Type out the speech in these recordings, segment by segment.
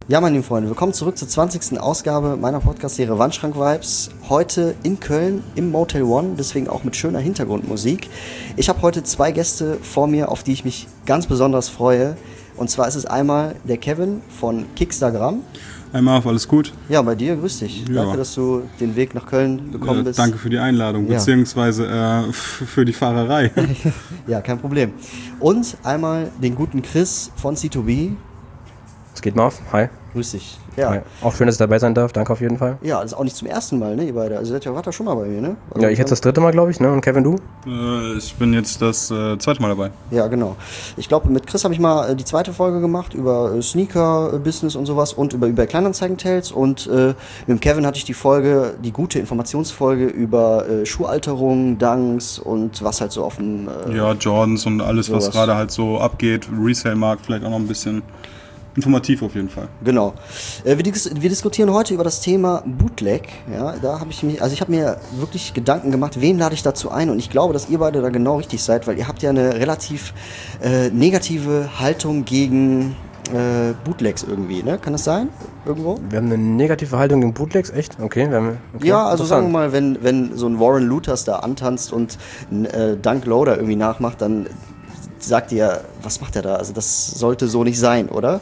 Ja, meine lieben Freunde, willkommen zurück zur 20. Ausgabe meiner Podcast-Serie Wandschrank-Vibes. Heute in Köln im Motel One, deswegen auch mit schöner Hintergrundmusik. Ich habe heute zwei Gäste vor mir, auf die ich mich ganz besonders freue. Und zwar ist es einmal der Kevin von Kickstagram. Hi Marv, alles gut? Ja, bei dir, grüß dich. Ja. Danke, dass du den Weg nach Köln gekommen bist. Danke für die Einladung, Ja. beziehungsweise für die Fahrerei. Ja, kein Problem. Und einmal den guten Chris von C2B. Es geht Marv, hi. Grüß dich. Ja. Hi. Auch schön, dass ich dabei sein darf, danke auf jeden Fall. Ja, das ist auch nicht zum ersten Mal, ne, ihr beide. Also, ihr wart da schon mal bei mir, ne? Ja, ich jetzt das dritte Mal, glaube ich, ne? Und Kevin, du? Ich bin jetzt das zweite Mal dabei. Ja, genau. Ich glaube, mit Chris habe ich mal die zweite Folge gemacht über Sneaker-Business und sowas und über Kleinanzeigen-Tales. Und mit dem Kevin hatte ich die gute Informationsfolge über Schuhalterung, Dunks und was halt so auf dem... Ja, Jordans und alles, sowas. was gerade halt so abgeht. Resale-Markt vielleicht auch noch ein bisschen informativ auf jeden Fall. Genau. Wir diskutieren heute über das Thema Bootleg. Ja, da habe ich mir wirklich Gedanken gemacht, wen lade ich dazu ein? Und ich glaube, dass ihr beide da genau richtig seid, weil ihr habt ja eine relativ negative Haltung gegen Bootlegs irgendwie, ne? Kann das sein? Irgendwo? Wir haben eine negative Haltung gegen Bootlegs, echt? Okay. Ja, also sagen wir mal, wenn so ein Warren Luthers da antanzt und einen Dunk Loader irgendwie nachmacht, dann sagt ihr, was macht er da? Also das sollte so nicht sein, oder?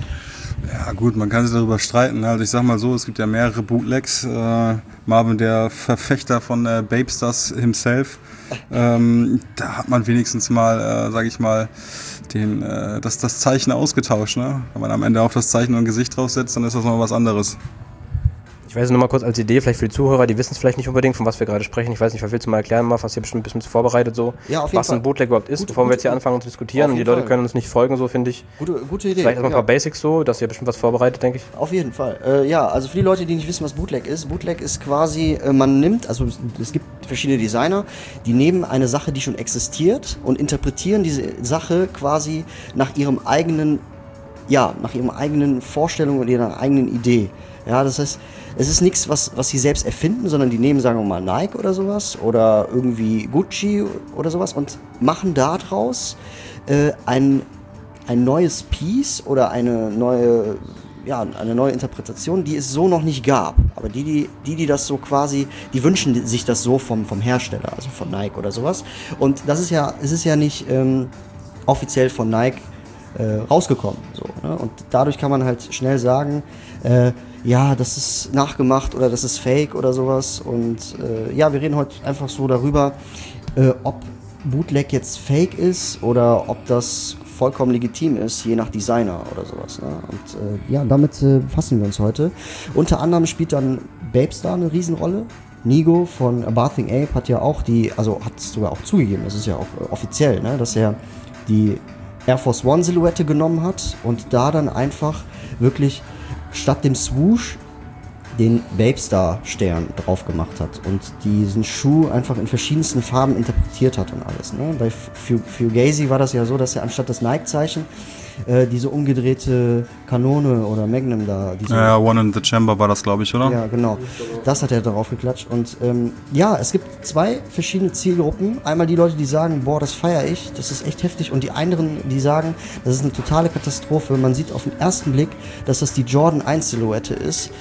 Ja gut, man kann sich darüber streiten. Also ich sag mal so, es gibt ja mehrere Bootlegs. Marvin, der Verfechter von Babestars himself. Da hat man wenigstens mal, sag ich mal, das Zeichen ausgetauscht. Ne? Wenn man am Ende auf das Zeichen und ein Gesicht draufsetzt, dann ist das noch was anderes. Ich weiß nur mal kurz als Idee, vielleicht für die Zuhörer, die wissen es vielleicht nicht unbedingt, von was wir gerade sprechen. Ich weiß nicht, willst du mal erklären, Marv, hast du hier bestimmt ein bisschen vorbereitet, so, Ja, auf jeden was Fall. ein Bootleg überhaupt ist, bevor wir jetzt hier anfangen zu diskutieren auf und die jeden Leute Fall. können uns nicht folgen, so finde ich. Gute Idee. Vielleicht erstmal ein paar Basics so, dass ihr bestimmt was vorbereitet, denke ich. Auf jeden Fall. Ja, also für die Leute, die nicht wissen, was Bootleg ist quasi, man nimmt, also es gibt verschiedene Designer, die nehmen eine Sache, die schon existiert und interpretieren diese Sache quasi nach ihrem eigenen Vorstellung und ihrer eigenen Idee. Ja, das heißt, es ist nichts, was sie selbst erfinden, sondern die nehmen, sagen wir mal, Nike oder sowas oder irgendwie Gucci oder sowas und machen daraus ein neues Piece oder eine neue Interpretation, die es so noch nicht gab. Aber die das so quasi, die wünschen sich das so vom Hersteller, also von Nike oder sowas. Und es ist ja nicht offiziell von Nike rausgekommen. So, ne? Und dadurch kann man halt schnell sagen, ja, das ist nachgemacht oder das ist fake oder sowas. Und ja, wir reden heute einfach so darüber, ob Bootleg jetzt fake ist oder ob das vollkommen legitim ist, je nach Designer oder sowas. Ne? Und ja, damit befassen wir uns heute. Unter anderem spielt dann Babestar eine Riesenrolle. Nigo von A Bathing Ape hat ja auch hat es sogar auch zugegeben, das ist ja auch offiziell, ne? Dass er die Air Force One Silhouette genommen hat und da dann einfach wirklich statt dem Swoosh den Babestar-Stern drauf gemacht hat und diesen Schuh einfach in verschiedensten Farben interpretiert hat und alles. Ne? Bei Fugazi war das ja so, dass er anstatt das Nike-Zeichen diese umgedrehte Kanone oder Magnum da... Ja, One in the Chamber war das, glaube ich, oder? Ja, genau. Das hat er darauf geklatscht. Und ja, es gibt zwei verschiedene Zielgruppen. Einmal die Leute, die sagen, boah, das feiere ich, das ist echt heftig. Und die anderen, die sagen, das ist eine totale Katastrophe. Man sieht auf den ersten Blick, dass das die Jordan 1 Silhouette ist.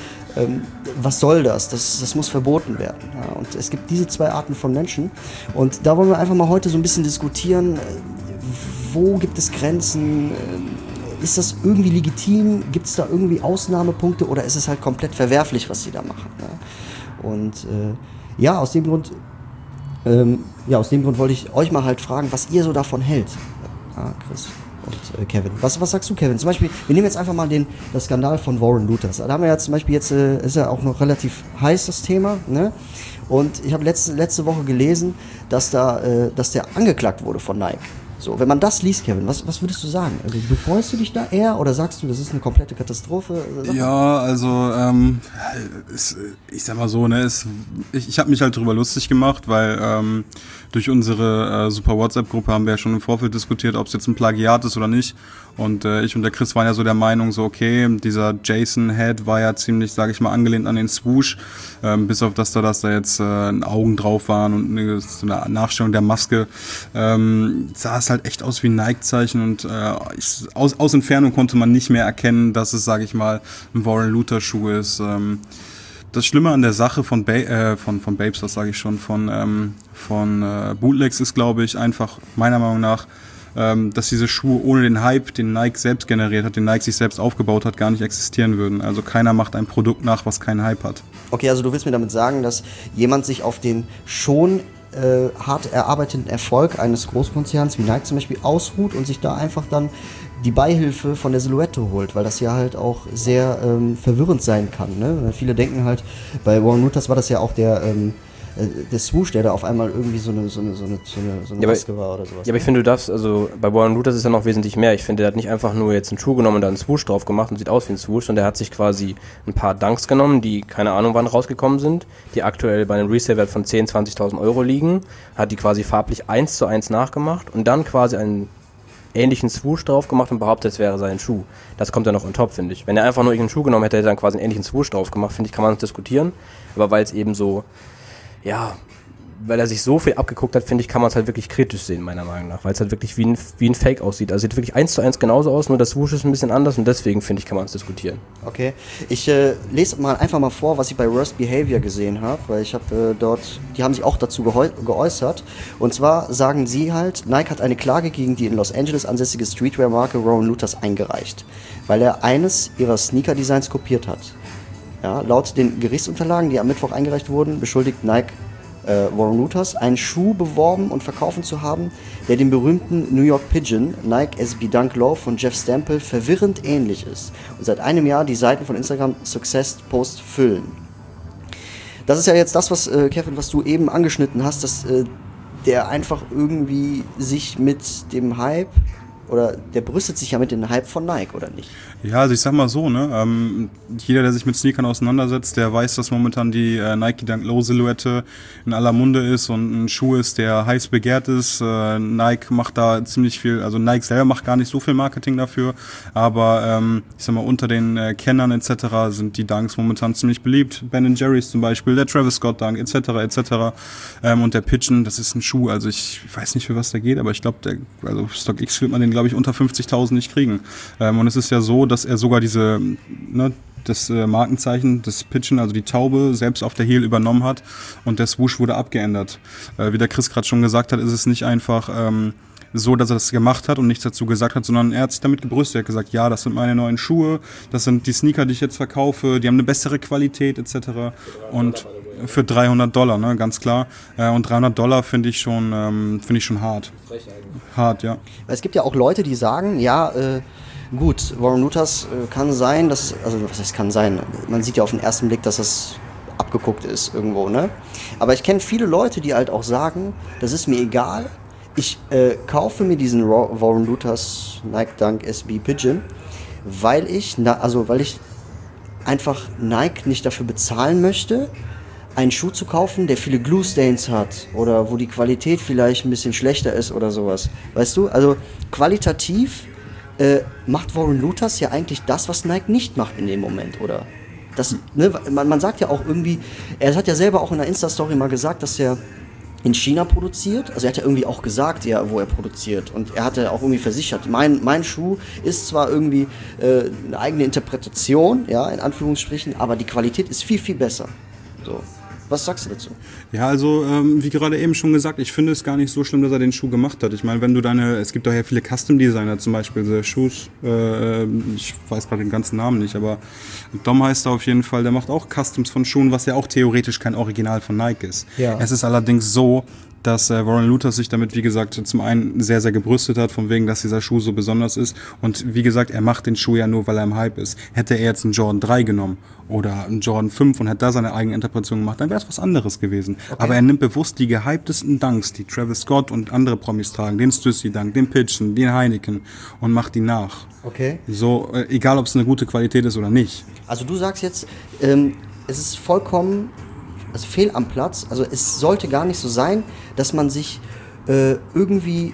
Was soll das? Das muss verboten werden. Ja, und es gibt diese zwei Arten von Menschen. Und da wollen wir einfach mal heute so ein bisschen diskutieren, wo gibt es Grenzen? Ist das irgendwie legitim? Gibt es da irgendwie Ausnahmepunkte oder ist es halt komplett verwerflich, was sie da machen? Ja? Und ja, aus dem Grund wollte ich euch mal halt fragen, was ihr so davon hält. Ja, Chris und Kevin. Was sagst du, Kevin? Zum Beispiel, wir nehmen jetzt einfach mal das Skandal von Warren Luthers. Da haben wir ja zum Beispiel ist ja auch noch relativ heiß das Thema, ne? Und ich habe letzte Woche gelesen, dass der angeklagt wurde von Nike. So, wenn man das liest, Kevin, was würdest du sagen? Also, freust du dich da eher oder sagst du, das ist eine komplette Katastrophe? Ja, also ich sag mal so, ne, ich habe mich halt drüber lustig gemacht, weil durch unsere super WhatsApp-Gruppe haben wir ja schon im Vorfeld diskutiert, ob es jetzt ein Plagiat ist oder nicht. Und ich und der Chris waren ja so der Meinung, so okay, dieser Jason-Head war ja ziemlich, sage ich mal, angelehnt an den Swoosh, bis auf dass da jetzt Augen drauf waren und so eine Nachstellung der Maske. Sah es halt echt aus wie ein Nike-Zeichen und aus Entfernung konnte man nicht mehr erkennen, dass es, sage ich mal, ein Warren Luther-Schuh ist. Das Schlimme an der Sache von Babes, das sage ich schon, von Bootlegs ist, glaube ich, einfach meiner Meinung nach, dass diese Schuhe ohne den Hype, den Nike selbst generiert hat, den Nike sich selbst aufgebaut hat, gar nicht existieren würden. Also keiner macht ein Produkt nach, was keinen Hype hat. Okay, also du willst mir damit sagen, dass jemand sich auf den schon hart erarbeiteten Erfolg eines Großkonzerns wie Nike zum Beispiel ausruht und sich da einfach dann die Beihilfe von der Silhouette holt, weil das ja halt auch sehr verwirrend sein kann. Ne? Viele denken halt, bei Warren Luthers war das ja auch der Swoosh, der da auf einmal irgendwie so eine Maske war oder sowas. Ja, aber ich finde, du darfst, also bei Warren Luthers ist ja noch wesentlich mehr. Ich finde, der hat nicht einfach nur jetzt einen Schuh genommen und da einen Swoosh drauf gemacht und sieht aus wie ein Swoosh, sondern der hat sich quasi ein paar Dunks genommen, die keine Ahnung wann rausgekommen sind, die aktuell bei einem Resale-Wert von 10.000, 20.000 Euro liegen, hat die quasi farblich 1:1 nachgemacht und dann quasi einen ähnlichen Swoosh drauf gemacht und behauptet, es wäre sein Schuh. Das kommt ja noch on top, finde ich. Wenn er einfach nur irgendeinen Schuh genommen hätte, hätte er dann quasi einen ähnlichen Swoosh drauf gemacht, finde ich, kann man das diskutieren. Aber weil es eben so, ja, weil er sich so viel abgeguckt hat, finde ich, kann man es halt wirklich kritisch sehen, meiner Meinung nach. Weil es halt wirklich wie ein Fake aussieht. Also sieht wirklich 1:1 genauso aus, nur das Swoosh ist ein bisschen anders und deswegen, finde ich, kann man es diskutieren. Okay, ich lese einfach mal vor, was ich bei Worst Behavior gesehen habe, weil ich habe die haben sich auch dazu geäußert. Und zwar sagen sie halt, Nike hat eine Klage gegen die in Los Angeles ansässige Streetwear-Marke Warren Luthers eingereicht, weil er eines ihrer Sneaker-Designs kopiert hat. Ja, laut den Gerichtsunterlagen, die am Mittwoch eingereicht wurden, beschuldigt Nike Warren Luthers, einen Schuh beworben und verkaufen zu haben, der dem berühmten New York Pigeon Nike SB Dunk Low von Jeff Stample verwirrend ähnlich ist und seit einem Jahr die Seiten von Instagram Success Post füllen. Das ist ja jetzt das, was Kevin, was du eben angeschnitten hast, dass der einfach irgendwie sich mit dem Hype oder der brüstet sich ja mit dem Hype von Nike, oder nicht? Ja, also ich sag mal so, ne, jeder, der sich mit Sneakern auseinandersetzt, der weiß, dass momentan die Nike Dunk Low Silhouette in aller Munde ist und ein Schuh ist, der heiß begehrt ist. Nike macht da ziemlich viel, also Nike selber macht gar nicht so viel Marketing dafür, aber ich sag mal, unter den Kennern etc. sind die Dunks momentan ziemlich beliebt. Ben & Jerry's zum Beispiel, der Travis Scott Dunk etc. Und der Pigeon, das ist ein Schuh, also ich weiß nicht, für was der geht, aber ich glaube, also StockX wird man den, glaube ich, unter 50.000 nicht kriegen. Und es ist ja so, dass er sogar das Markenzeichen des Pigeon, also die Taube, selbst auf der Heel übernommen hat und der Swoosh wurde abgeändert. Wie der Chris gerade schon gesagt hat, ist es nicht einfach so, dass er das gemacht hat und nichts dazu gesagt hat, sondern er hat sich damit gebrüstet. Er hat gesagt, ja, das sind meine neuen Schuhe, das sind die Sneaker, die ich jetzt verkaufe, die haben eine bessere Qualität etc. Und für $300, ne, ganz klar. Und $300 finde ich schon hart. Hart, ja. Es gibt ja auch Leute, die sagen, ja, gut, Warren Luthers kann sein, was heißt kann sein? Man sieht ja auf den ersten Blick, dass das abgeguckt ist irgendwo, ne? Aber ich kenne viele Leute, die halt auch sagen, das ist mir egal, ich kaufe mir diesen Warren Luthers Nike Dunk SB Pigeon, weil ich einfach Nike nicht dafür bezahlen möchte, einen Schuh zu kaufen, der viele Glue Stains hat oder wo die Qualität vielleicht ein bisschen schlechter ist oder sowas. Weißt du? Also qualitativ macht Warren Luthers ja eigentlich das, was Nike nicht macht in dem Moment, oder? Das, ne, man sagt ja auch irgendwie, er hat ja selber auch in der Insta-Story mal gesagt, dass er in China produziert. Also er hat ja irgendwie auch gesagt, ja, wo er produziert. Und er hatte auch irgendwie versichert, mein Schuh ist zwar irgendwie eine eigene Interpretation, ja, in Anführungsstrichen, aber die Qualität ist viel, viel besser. So. Was sagst du dazu? Ja, also wie gerade eben schon gesagt, ich finde es gar nicht so schlimm, dass er den Schuh gemacht hat. Ich meine, wenn du es gibt doch ja viele Custom-Designer, zum Beispiel The Shoes, ich weiß gerade den ganzen Namen nicht, aber Dom heißt er auf jeden Fall, der macht auch Customs von Schuhen, was ja auch theoretisch kein Original von Nike ist. Ja. Es ist allerdings so, dass Warren Luthers sich damit, wie gesagt, zum einen sehr, sehr gebrüstet hat, von wegen, dass dieser Schuh so besonders ist. Und wie gesagt, er macht den Schuh ja nur, weil er im Hype ist. Hätte er jetzt einen Jordan 3 genommen oder einen Jordan 5 und hätte da seine eigene Interpretation gemacht, dann wäre es was anderes gewesen. Okay. Aber er nimmt bewusst die gehyptesten Dunks, die Travis Scott und andere Promis tragen, den Stussy Dunk, den Pigeon, den Heineken, und macht die nach. Okay. So, egal ob es eine gute Qualität ist oder nicht. Also du sagst jetzt, es ist vollkommen fehl am Platz. Also es sollte gar nicht so sein, dass man sich irgendwie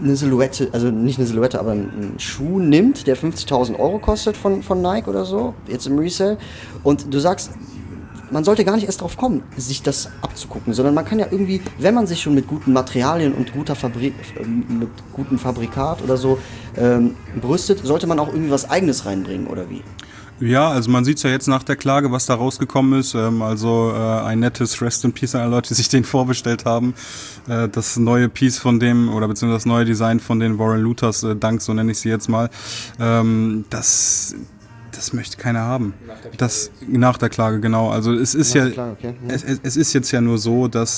eine Silhouette, also nicht eine Silhouette, aber einen Schuh nimmt, der 50.000 Euro kostet von Nike oder so, jetzt im Resale, und du sagst, man sollte gar nicht erst drauf kommen, sich das abzugucken, sondern man kann ja irgendwie, wenn man sich schon mit guten Materialien und mit gutem Fabrikat oder so brüstet, sollte man auch irgendwie was Eigenes reinbringen, oder wie? Ja, also man sieht es ja jetzt nach der Klage, was da rausgekommen ist. Ein nettes Rest in Peace an alle Leute, die sich den vorbestellt haben. Das neue Piece von dem, oder beziehungsweise das neue Design von den Warren Luthers, Dank, so nenne ich sie jetzt mal, das möchte keiner haben. Nach der Klage, genau. Also es ist ja, okay. Es ist jetzt ja nur so, dass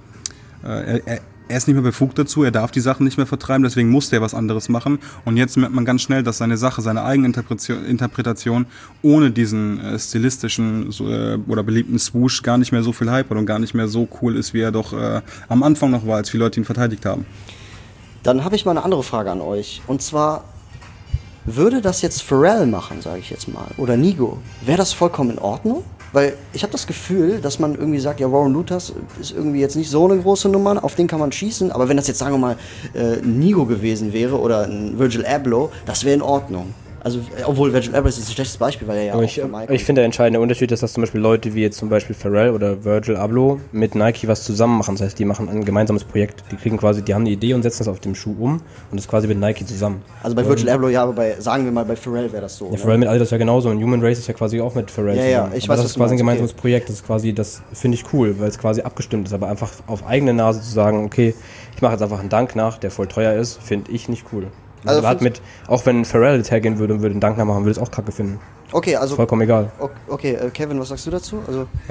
er ist nicht mehr befugt dazu, er darf die Sachen nicht mehr vertreiben, deswegen musste er was anderes machen. Und jetzt merkt man ganz schnell, dass seine Sache, seine eigene Interpretation ohne diesen stilistischen oder beliebten Swoosh gar nicht mehr so viel Hype hat und gar nicht mehr so cool ist, wie er doch am Anfang noch war, als viele Leute ihn verteidigt haben. Dann habe ich mal eine andere Frage an euch. Und zwar, würde das jetzt Pharrell machen, sage ich jetzt mal, oder Nigo, wäre das vollkommen in Ordnung? Weil ich habe das Gefühl, dass man irgendwie sagt, ja, Warren Luthers ist irgendwie jetzt nicht so eine große Nummer, auf den kann man schießen, aber wenn das jetzt, sagen wir mal, Nigo gewesen wäre oder ein Virgil Abloh, das wäre in Ordnung. Also, obwohl Virgil Abloh ist ein schlechtes Beispiel, weil er ja aber ich finde, der entscheidende Unterschied ist, dass zum Beispiel Leute wie jetzt zum Beispiel Pharrell oder Virgil Abloh mit Nike was zusammen machen. Das heißt, die machen ein gemeinsames Projekt. Die haben eine Idee und setzen das auf dem Schuh um und das quasi mit Nike zusammen. Also bei Virgil Abloh ja, aber sagen wir mal, bei Pharrell wäre das so. Ja, Pharrell mit Adidas ja genauso und Human Race ist ja quasi auch mit Pharrell zusammen. Ja, ich weiß, das ist quasi ein gemeinsames Projekt. Das finde ich cool, weil es quasi abgestimmt ist. Aber einfach auf eigene Nase zu sagen, okay, ich mache jetzt einfach einen Dank nach, der voll teuer ist, finde ich nicht cool. Also auch wenn Pharrell jetzt hergehen würde und würde einen Dank nachmachen, würde es auch kacke finden. Okay, also vollkommen egal. Okay, Kevin, was sagst du dazu?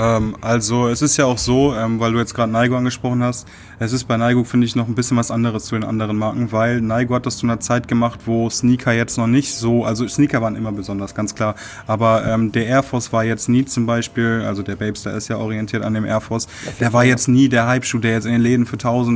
Also es ist ja auch so, weil du jetzt gerade Nigo angesprochen hast, es ist bei Nigo, finde ich, noch ein bisschen was anderes zu den anderen Marken, weil Nigo hat das zu einer Zeit gemacht, wo Sneaker jetzt noch nicht so, also Sneaker waren immer besonders, ganz klar, aber der Air Force war jetzt nie zum Beispiel, also der Babester ist ja orientiert an dem Air Force, der war jetzt nie der Hype-Schuh, der jetzt in den Läden für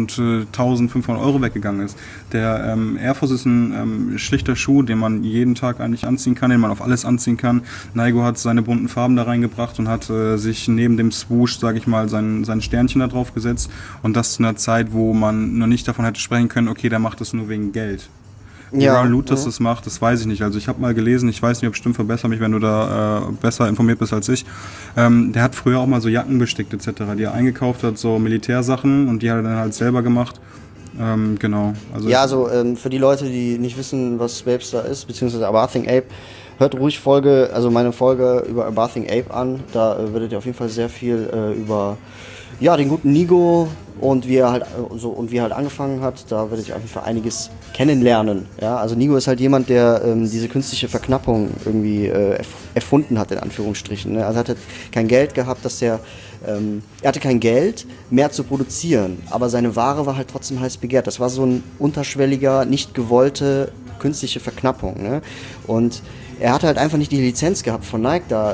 1.500 Euro weggegangen ist. Der Air Force ist ein schlichter Schuh, den man jeden Tag eigentlich anziehen kann, den man auf alles anziehen kann. Nigo hat seine bunten Farben da reingebracht und hat sich neben dem Swoosh, sage ich mal, sein Sternchen da drauf gesetzt. Und das zu einer Zeit, wo man noch nicht davon hätte sprechen können, okay, der macht das nur wegen Geld. Wie Warren Luthers das macht, das weiß ich nicht. Also ich habe mal gelesen, ich weiß nicht, ob stimmt, verbessere mich, wenn du da besser informiert bist als ich. Der hat früher auch mal so Jacken bestickt etc., die er eingekauft hat, so Militärsachen, und die hat er dann halt selber gemacht. Genau. Also für die Leute, die nicht wissen, was Babester ist, beziehungsweise A Bathing Ape, hört ruhig meine Folge über A Bathing Ape an. Da werdet ihr auf jeden Fall sehr viel über den guten Nigo und wie er halt angefangen hat. Da werdet ihr auf jeden Fall einiges kennenlernen. Ja? Also Nigo ist halt jemand, der diese künstliche Verknappung irgendwie erfunden hat, in Anführungsstrichen. Ne? Also er hat kein Geld gehabt, er hatte kein Geld mehr zu produzieren, aber seine Ware war halt trotzdem heiß begehrt. Das war so ein unterschwelliger, nicht gewollte künstliche Verknappung. Ne? Und er hatte halt einfach nicht die Lizenz gehabt von Nike, da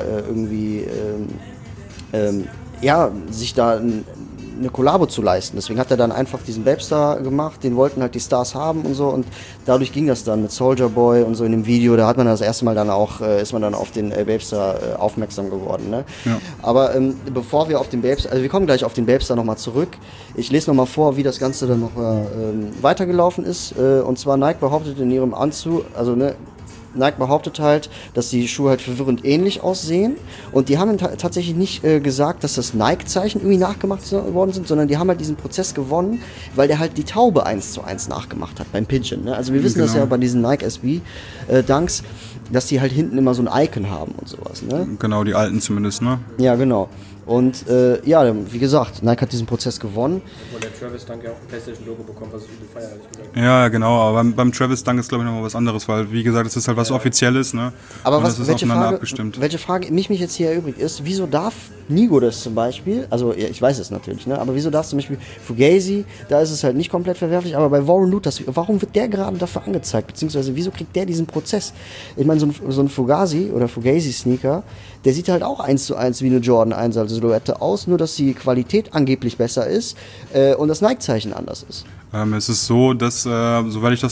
sich da eine Kollabo zu leisten. Deswegen hat er dann einfach diesen Babestar gemacht, den wollten halt die Stars haben und so, und dadurch ging das dann mit Soulja Boy und so in dem Video, da hat man das erste Mal dann auch, ist man dann auf den Babestar aufmerksam geworden. Ne? Ja. Aber bevor wir auf den Babestar, also wir kommen gleich auf den Babestar nochmal zurück, ich lese nochmal vor, wie das Ganze dann noch weitergelaufen ist, und zwar Nike behauptet in ihrem Anzug, Nike behauptet halt, dass die Schuhe halt verwirrend ähnlich aussehen, und die haben tatsächlich nicht gesagt, dass das Nike-Zeichen irgendwie nachgemacht worden sind, sondern die haben halt diesen Prozess gewonnen, weil der halt die Taube 1:1 nachgemacht hat beim Pigeon. Ne? Also wir wissen das ja bei diesen Nike SB Dunks, dass die halt hinten immer so ein Icon haben und sowas. Ne? Genau, die alten zumindest, ne? Ja, genau. Und wie gesagt, Nike hat diesen Prozess gewonnen. Obwohl der Travis Dunk ja auch ein PlayStation-Logo bekommt, was ich übel feiere, ehrlich gesagt. Ja, genau, aber beim Travis Dunk ist, glaube ich, nochmal was anderes, weil, wie gesagt, es ist halt was Offizielles, ne? Aber welche Frage mich jetzt hier erübrigt ist, wieso darf Nigo das zum Beispiel, also ich weiß es natürlich, ne? Aber wieso darf zum Beispiel Fugazi, da ist es halt nicht komplett verwerflich, aber bei Warren Luthers, warum wird der gerade dafür angezeigt, beziehungsweise wieso kriegt der diesen Prozess? Ich meine, so ein Fugazi oder Fugazi-Sneaker, der sieht halt auch 1:1 wie eine Jordan 1 Silhouette aus, nur dass die Qualität angeblich besser ist und das Nike-Zeichen anders ist. Es ist so, dass, soweit ich das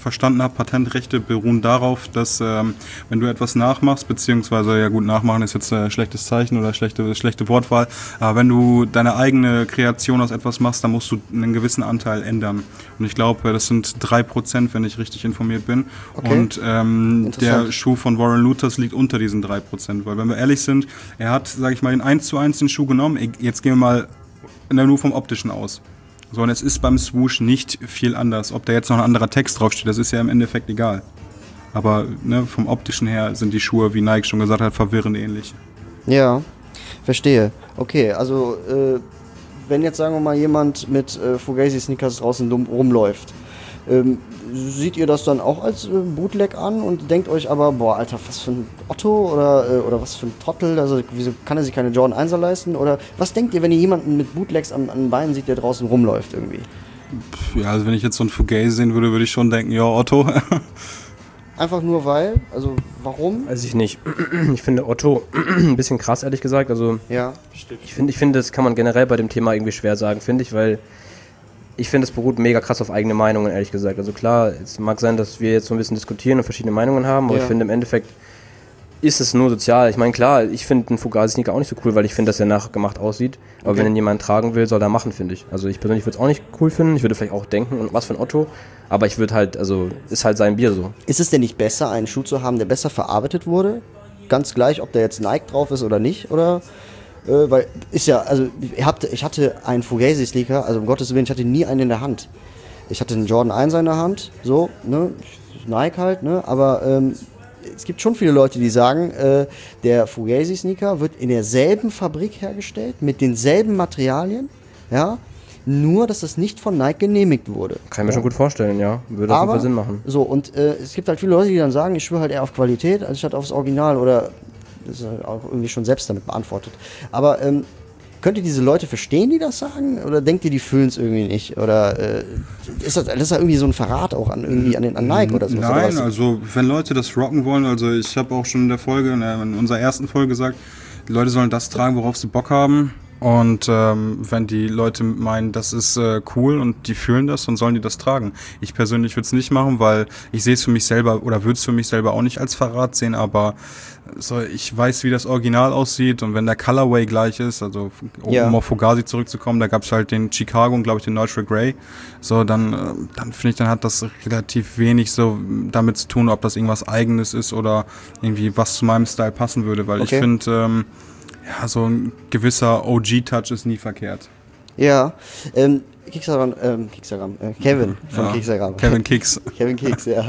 verstanden habe, Patentrechte beruhen darauf, dass wenn du etwas nachmachst, beziehungsweise, ja gut, nachmachen ist jetzt ein schlechtes Zeichen oder schlechte Wortwahl, aber wenn du deine eigene Kreation aus etwas machst, dann musst du einen gewissen Anteil ändern. Und ich glaube, das sind 3%, wenn ich richtig informiert bin. Okay. Und der Schuh von Warren Luthers liegt unter diesen 3%, weil wenn wir ehrlich sind, er hat, sage ich mal, den 1:1 den Schuh genommen. Jetzt gehen wir mal nur vom Optischen aus. So, und es ist beim Swoosh nicht viel anders. Ob da jetzt noch ein anderer Text draufsteht, das ist ja im Endeffekt egal. Aber ne, vom Optischen her sind die Schuhe, wie Nike schon gesagt hat, verwirrend ähnlich. Ja, verstehe. Okay, also wenn jetzt, sagen wir mal, jemand mit Fugazi-Sneakers draußen rumläuft, seht ihr das dann auch als Bootleg an und denkt euch aber, boah, Alter, was für ein Otto oder was für ein Trottel, also wieso kann er sich keine Jordan 1er leisten? Oder was denkt ihr, wenn ihr jemanden mit Bootlegs an den Beinen seht, der draußen rumläuft irgendwie? Ja, also wenn ich jetzt so einen Fugazi sehen würde, würde ich schon denken, ja, Otto. Einfach nur weil? Also warum? Weiß ich nicht. Ich finde Otto ein bisschen krass, ehrlich gesagt. Also Ja. ich finde, das kann man generell bei dem Thema irgendwie schwer sagen, finde ich, weil ich finde, es beruht mega krass auf eigene Meinungen, ehrlich gesagt. Also klar, es mag sein, dass wir jetzt so ein bisschen diskutieren und verschiedene Meinungen haben, aber Ja. ich finde im Endeffekt ist es nur sozial. Ich meine, klar, ich finde einen Fugazi-Sneaker auch nicht so cool, weil ich finde, dass er nachgemacht aussieht. Aber Okay. wenn ihn jemand tragen will, soll er machen, finde ich. Also ich persönlich würde es auch nicht cool finden. Ich würde vielleicht auch denken, und was für ein Otto. Aber ich würde halt, also ist halt sein Bier so. Ist es denn nicht besser, einen Schuh zu haben, der besser verarbeitet wurde? Ganz gleich, ob da jetzt Nike drauf ist oder nicht, oder? Weil, ist ja, also, ich hatte einen Fugazi-Sneaker, also um Gottes Willen, ich hatte nie einen in der Hand. Ich hatte einen Jordan 1 in der Hand, so, ne, Nike halt, ne, aber es gibt schon viele Leute, die sagen, der Fugazi-Sneaker wird in derselben Fabrik hergestellt, mit denselben Materialien, ja, nur, dass das nicht von Nike genehmigt wurde. Kann ich mir schon gut vorstellen, ja. Würde auf jeden Fall Sinn machen. So, und es gibt halt viele Leute, die dann sagen, ich schwöre halt eher auf Qualität, als statt aufs Original, oder das ist halt auch irgendwie schon selbst damit beantwortet. Aber könnt ihr diese Leute verstehen, die das sagen? Oder denkt ihr, die fühlen es irgendwie nicht? Oder ist das ja irgendwie so ein Verrat auch an Nike oder so? Nein, also wenn Leute das rocken wollen, also ich habe auch schon in der Folge, in unserer ersten Folge gesagt, die Leute sollen das tragen, worauf sie Bock haben. Und wenn die Leute meinen, das ist cool und die fühlen das, dann sollen die das tragen. Ich persönlich würde es nicht machen, weil ich sehe es für mich selber oder würde es für mich selber auch nicht als Verrat sehen, aber so, ich weiß, wie das Original aussieht und wenn der Colorway gleich ist, also um auf Fugazi zurückzukommen, da gab es halt den Chicago und glaube ich den Neutral Grey, so dann finde ich, dann hat das relativ wenig so damit zu tun, ob das irgendwas Eigenes ist oder irgendwie was zu meinem Style passen würde, weil ich finde, ja, so ein gewisser OG-Touch ist nie verkehrt. Ja, Kevin von Kixagram. Kevin Kicks. Kevin Kicks, ja.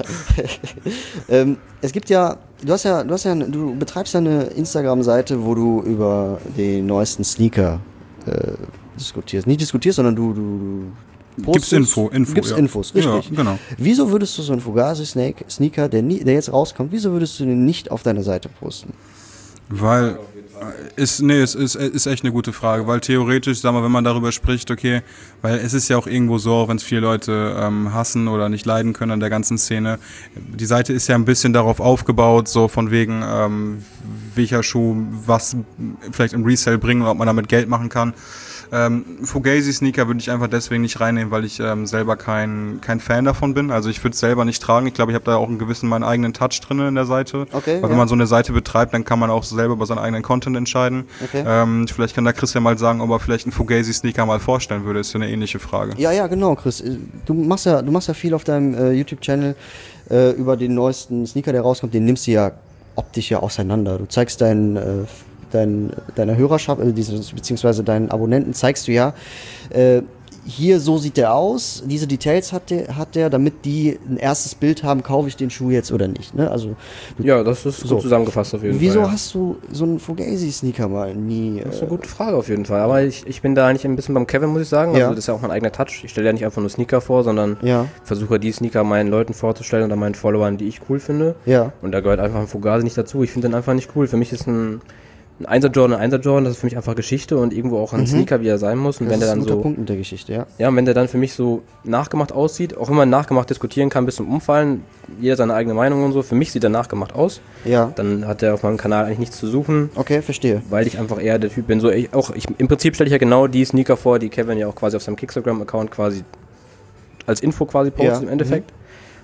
Es gibt ja, du betreibst ja eine Instagram-Seite, wo du über den neuesten Sneaker diskutierst. Nicht diskutierst, sondern du Gibt's gibst ja. Infos, richtig. Ja, genau. Wieso würdest du so einen Fugazi-Sneaker, der jetzt rauskommt, wieso würdest du den nicht auf deine Seite posten? Weil es ist echt eine gute Frage, weil theoretisch, sag mal, wenn man darüber spricht, okay, weil es ist ja auch irgendwo so, auch wenn es viele Leute hassen oder nicht leiden können an der ganzen Szene, die Seite ist ja ein bisschen darauf aufgebaut, so von wegen, welcher Schuh was vielleicht im Resale bringen oder ob man damit Geld machen kann. Fugazi-Sneaker würde ich einfach deswegen nicht reinnehmen, weil ich selber kein Fan davon bin. Also ich würde es selber nicht tragen. Ich glaube, ich habe da auch einen gewissen meinen eigenen Touch drin in der Seite. Okay, weil wenn man so eine Seite betreibt, dann kann man auch selber über seinen eigenen Content entscheiden. Okay. Vielleicht kann da Chris ja mal sagen, ob er vielleicht einen Fugazi-Sneaker mal vorstellen würde. Ist ja eine ähnliche Frage. Ja, genau, Chris. Du machst ja viel auf deinem YouTube-Channel über den neuesten Sneaker, der rauskommt. Den nimmst du ja optisch ja auseinander. Du zeigst deiner Hörerschaft, beziehungsweise deinen Abonnenten, zeigst du ja, hier so sieht der aus, diese Details hat der, damit die ein erstes Bild haben, kaufe ich den Schuh jetzt oder nicht. Ne? Also, ja, das ist gut zusammengefasst auf jeden Fall. Wieso hast du so einen Fugazi-Sneaker mal nie? Das ist eine gute Frage auf jeden Fall. Aber ich bin da eigentlich ein bisschen beim Kevin, muss ich sagen. Also das ist ja auch mein eigener Touch. Ich stelle ja nicht einfach nur Sneaker vor, sondern versuche die Sneaker meinen Leuten vorzustellen oder meinen Followern, die ich cool finde. Ja. Und da gehört einfach ein Fugazi nicht dazu. Ich finde den einfach nicht cool. Für mich ist ein 1er Jordan, das ist für mich einfach Geschichte und irgendwo auch ein Sneaker, wie er sein muss. Und das wenn der dann ist ein guter so Punkt mit der Geschichte, ja. Ja, und wenn der dann für mich so nachgemacht aussieht, auch wenn man nachgemacht diskutieren kann bis zum Umfallen, jeder seine eigene Meinung und so, für mich sieht er nachgemacht aus. Ja. Dann hat er auf meinem Kanal eigentlich nichts zu suchen. Okay, verstehe. Weil ich einfach eher der Typ bin, im Prinzip stelle ich ja genau die Sneaker vor, die Kevin ja auch quasi auf seinem Kickstagram-Account quasi als Info quasi postet im Endeffekt.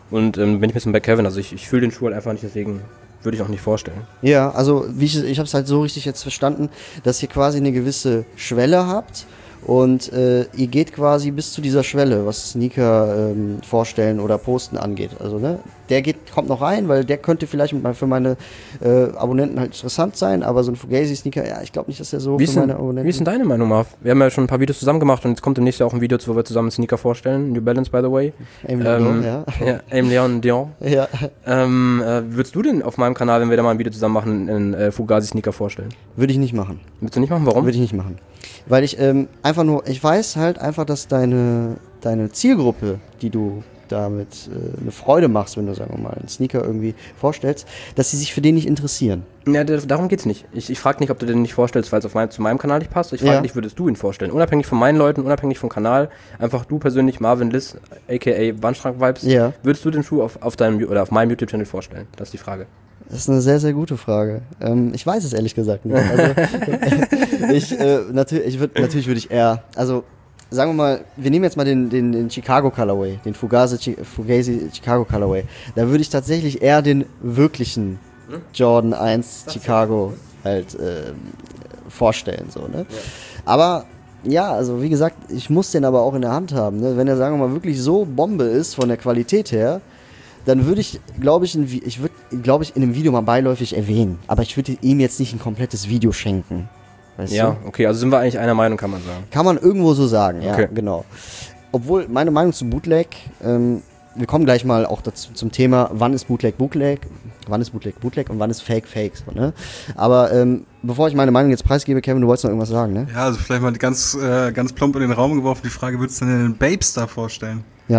Und bin ich ein bisschen bei Kevin, also ich fühle den Schuh halt einfach nicht, deswegen würde ich auch nicht vorstellen. Ja, also ich habe es halt so richtig jetzt verstanden, dass ihr quasi eine gewisse Schwelle habt und ihr geht quasi bis zu dieser Schwelle, was Sneaker vorstellen oder posten angeht. Also ne, kommt noch rein, weil der könnte vielleicht für meine Abonnenten halt interessant sein, aber so ein Fugazi-Sneaker, ja, ich glaube nicht, dass der so für meine Abonnenten... Wie ist denn deine Meinung, Marv? Wir haben ja schon ein paar Videos zusammen gemacht und jetzt kommt demnächst ja auch ein Video, wo wir zusammen einen Sneaker vorstellen, New Balance, by the way. Aim Leon, ja. Ja, Aim Leon Dion. Ja. Würdest du denn auf meinem Kanal, wenn wir da mal ein Video zusammen machen, einen Fugazi-Sneaker vorstellen? Würde ich nicht machen. Würdest du nicht machen? Warum? Würde ich nicht machen. Weil ich ich weiß halt einfach, dass deine Zielgruppe, die du damit eine Freude machst, wenn du, sagen wir mal, einen Sneaker irgendwie vorstellst, dass sie sich für den nicht interessieren. Ja, darum geht's nicht. Ich frage nicht, ob du den nicht vorstellst, weil es zu meinem Kanal nicht passt. Ich frage dich, würdest du ihn vorstellen? Unabhängig von meinen Leuten, unabhängig vom Kanal, einfach du persönlich, Marvin Liss, a.k.a. Wandschrank-Vibes, würdest du den Schuh auf deinem oder auf meinem YouTube-Channel vorstellen? Das ist die Frage. Das ist eine sehr, sehr gute Frage. Ich weiß es ehrlich gesagt nicht. Also, natürlich würde ich eher, also sagen wir mal, wir nehmen jetzt mal den Chicago Colorway, den Fugazi Chicago Colorway. Da würde ich tatsächlich eher den wirklichen Jordan 1 Chicago halt vorstellen. So, ne? Ja. Aber ja, also wie gesagt, ich muss den aber auch in der Hand haben. Ne? Wenn er, sagen wir mal, wirklich so Bombe ist von der Qualität her, dann würde ich, glaube ich, in einem Video mal beiläufig erwähnen. Aber ich würde ihm jetzt nicht ein komplettes Video schenken. Weißt du? Okay, also sind wir eigentlich einer Meinung, kann man sagen. Kann man irgendwo so sagen, ja, okay. Genau. Obwohl, meine Meinung zu Bootleg, wir kommen gleich mal auch dazu zum Thema, wann ist Bootleg, wann ist Bootleg und wann ist Fake. So, ne? Aber bevor ich meine Meinung jetzt preisgebe, Kevin, du wolltest noch irgendwas sagen, ne? Ja, also vielleicht mal ganz plump in den Raum geworfen, die Frage, würdest du denn den Babestar vorstellen? Ja,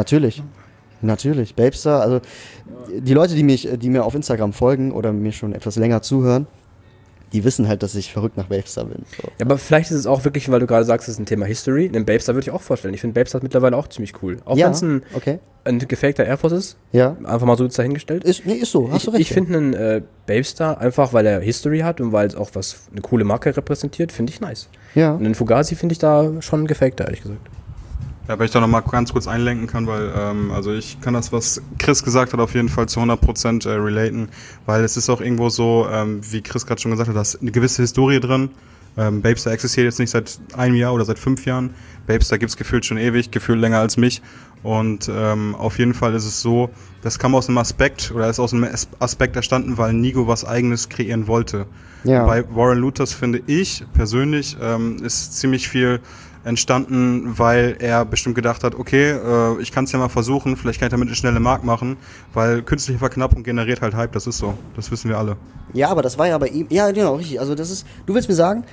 natürlich. Babestar, also die Leute, die mir auf Instagram folgen oder mir schon etwas länger zuhören, die wissen halt, dass ich verrückt nach Babestar bin. So. Ja, aber vielleicht ist es auch wirklich, weil du gerade sagst, es ist ein Thema History. Den Babestar würde ich auch vorstellen. Ich finde Babestar mittlerweile auch ziemlich cool. Auch wenn es ein gefakter Air Force ist. Ja. Einfach mal so dahingestellt. Ist so, hast du recht. Ich finde einen Babestar, einfach weil er History hat und weil es auch eine coole Marke repräsentiert, finde ich nice. Ja. Und den Fugazi finde ich da schon gefakter, ehrlich gesagt. Ja, wenn ich da nochmal ganz kurz einlenken kann, weil also ich kann das, was Chris gesagt hat, auf jeden Fall zu 100% relaten, weil es ist auch irgendwo so, wie Chris gerade schon gesagt hat, da ist eine gewisse Historie drin. Babestar existiert jetzt nicht seit einem Jahr oder seit 5 Jahren. Babestar gibt's gefühlt schon ewig, gefühlt länger als mich. Und auf jeden Fall ist es so, das kam aus einem Aspekt, oder ist aus einem Aspekt entstanden, weil Nigo was Eigenes kreieren wollte. Ja. Bei Warren Luthers, finde ich persönlich, ist ziemlich viel entstanden, weil er bestimmt gedacht hat, okay, ich kann es ja mal versuchen, vielleicht kann ich damit eine schnelle Mark machen, weil künstliche Verknappung generiert halt Hype, das ist so, das wissen wir alle. Ja, aber das war ja bei ihm, ja genau, richtig, also das ist, du willst mir sagen,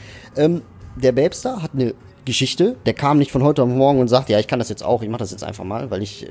der Babestar hat eine Geschichte, der kam nicht von heute auf morgen und sagt, ja, ich kann das jetzt auch, ich mache das jetzt einfach mal, weil ich,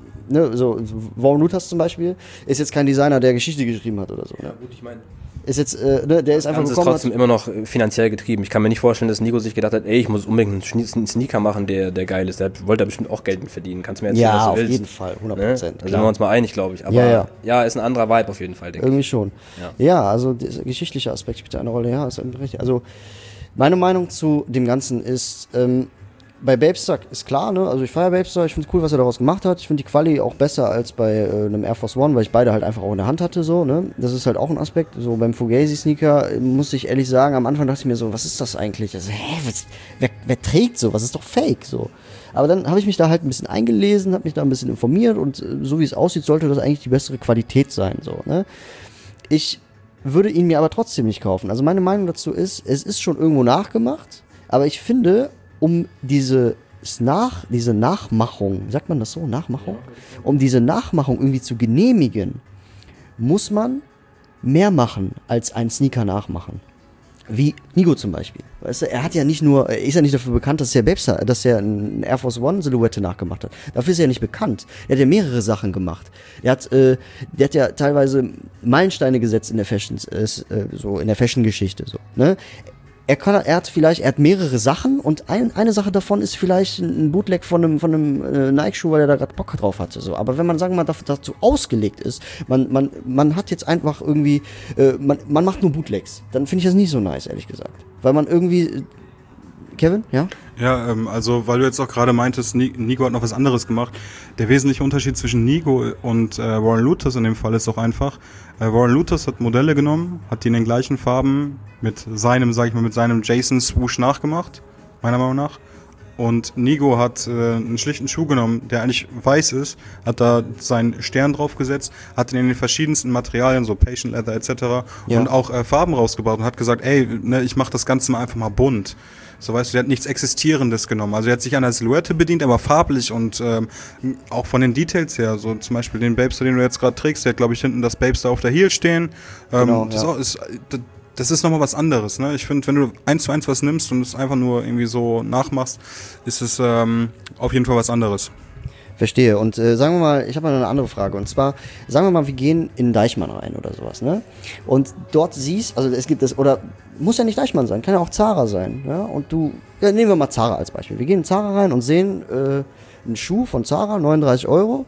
so Warren Luthers zum Beispiel, ist jetzt kein Designer, der Geschichte geschrieben hat oder so. Ne? Ja gut, ich meine, ist jetzt, der ist einfach gekommen. Ist trotzdem immer noch finanziell getrieben. Ich kann mir nicht vorstellen, dass Nico sich gedacht hat, ey, ich muss unbedingt einen Sneaker machen, der geil ist. Der wollte da bestimmt auch Geld mit verdienen. Kannst du mir erzählen, was du willst. Ja, auf jeden Fall, 100%. Ne? Da sind wir uns mal einig, glaube ich. Aber ja, ist ein anderer Vibe auf jeden Fall, denke ich. Irgendwie schon. Ja, also der geschichtliche Aspekt spielt eine Rolle. Ja, ist richtig. Also meine Meinung zu dem Ganzen ist, bei Babestar ist klar, ne? Also ich feiere Babestar, ich finde es cool, was er daraus gemacht hat. Ich finde die Quali auch besser als bei einem Air Force One, weil ich beide halt einfach auch in der Hand hatte, so, ne? Das ist halt auch ein Aspekt. So beim Fugazi-Sneaker muss ich ehrlich sagen, am Anfang dachte ich mir so, was ist das eigentlich? Also, wer trägt so? Was ist doch Fake, so. Aber dann habe ich mich da halt ein bisschen eingelesen, habe mich da ein bisschen informiert und so wie es aussieht, sollte das eigentlich die bessere Qualität sein, so, ne? Ich würde ihn mir aber trotzdem nicht kaufen. Also meine Meinung dazu ist, es ist schon irgendwo nachgemacht, aber ich finde, um diese Nachmachung, sagt man das so, Nachmachung? Um diese Nachmachung irgendwie zu genehmigen, muss man mehr machen als einen Sneaker nachmachen. Wie Nigo zum Beispiel. Weißt du, er ist ja nicht dafür bekannt, dass er eine Air Force One Silhouette nachgemacht hat. Dafür ist er ja nicht bekannt. Er hat ja mehrere Sachen gemacht. Der hat ja teilweise Meilensteine gesetzt in der Fashion-Geschichte, so, ne? Er hat mehrere Sachen und eine Sache davon ist vielleicht ein Bootleg von einem Nike-Schuh, weil er da gerade Bock drauf hatte. So. Aber wenn man, sagen wir mal, dazu ausgelegt ist, man hat jetzt einfach irgendwie, man macht nur Bootlegs, dann finde ich das nicht so nice, ehrlich gesagt. Weil man irgendwie, Kevin, ja? Ja, also weil du jetzt auch gerade meintest, Nigo hat noch was anderes gemacht. Der wesentliche Unterschied zwischen Nigo und Warren Luthers in dem Fall ist auch einfach, Warren Luthers hat Modelle genommen, hat die in den gleichen Farben mit seinem, sag ich mal, mit seinem Jason-Swoosh nachgemacht, meiner Meinung nach. Und Nigo hat einen schlichten Schuh genommen, der eigentlich weiß ist, hat da seinen Stern draufgesetzt, hat ihn in den verschiedensten Materialien, so Patient Leather etc. und auch Farben rausgebaut und hat gesagt, ey, ne, ich mach das Ganze mal einfach mal bunt. So, weißt du, der hat nichts Existierendes genommen. Also er hat sich an der Silhouette bedient, aber farblich und auch von den Details her. So zum Beispiel den Babester, den du jetzt gerade trägst, der hat, glaube ich, hinten das Babester auf der Heel stehen. Genau, Das ist nochmal was anderes. Ne? Ich finde, wenn du 1:1 was nimmst und es einfach nur irgendwie so nachmachst, ist es auf jeden Fall was anderes. Verstehe. Und sagen wir mal, ich habe mal eine andere Frage. Und zwar, sagen wir mal, wir gehen in Deichmann rein oder sowas, ne? Und dort siehst, also es gibt es, oder muss ja nicht Deichmann sein, kann ja auch Zara sein, ja? Und ja, nehmen wir mal Zara als Beispiel. Wir gehen in Zara rein und sehen einen Schuh von Zara, 39 €.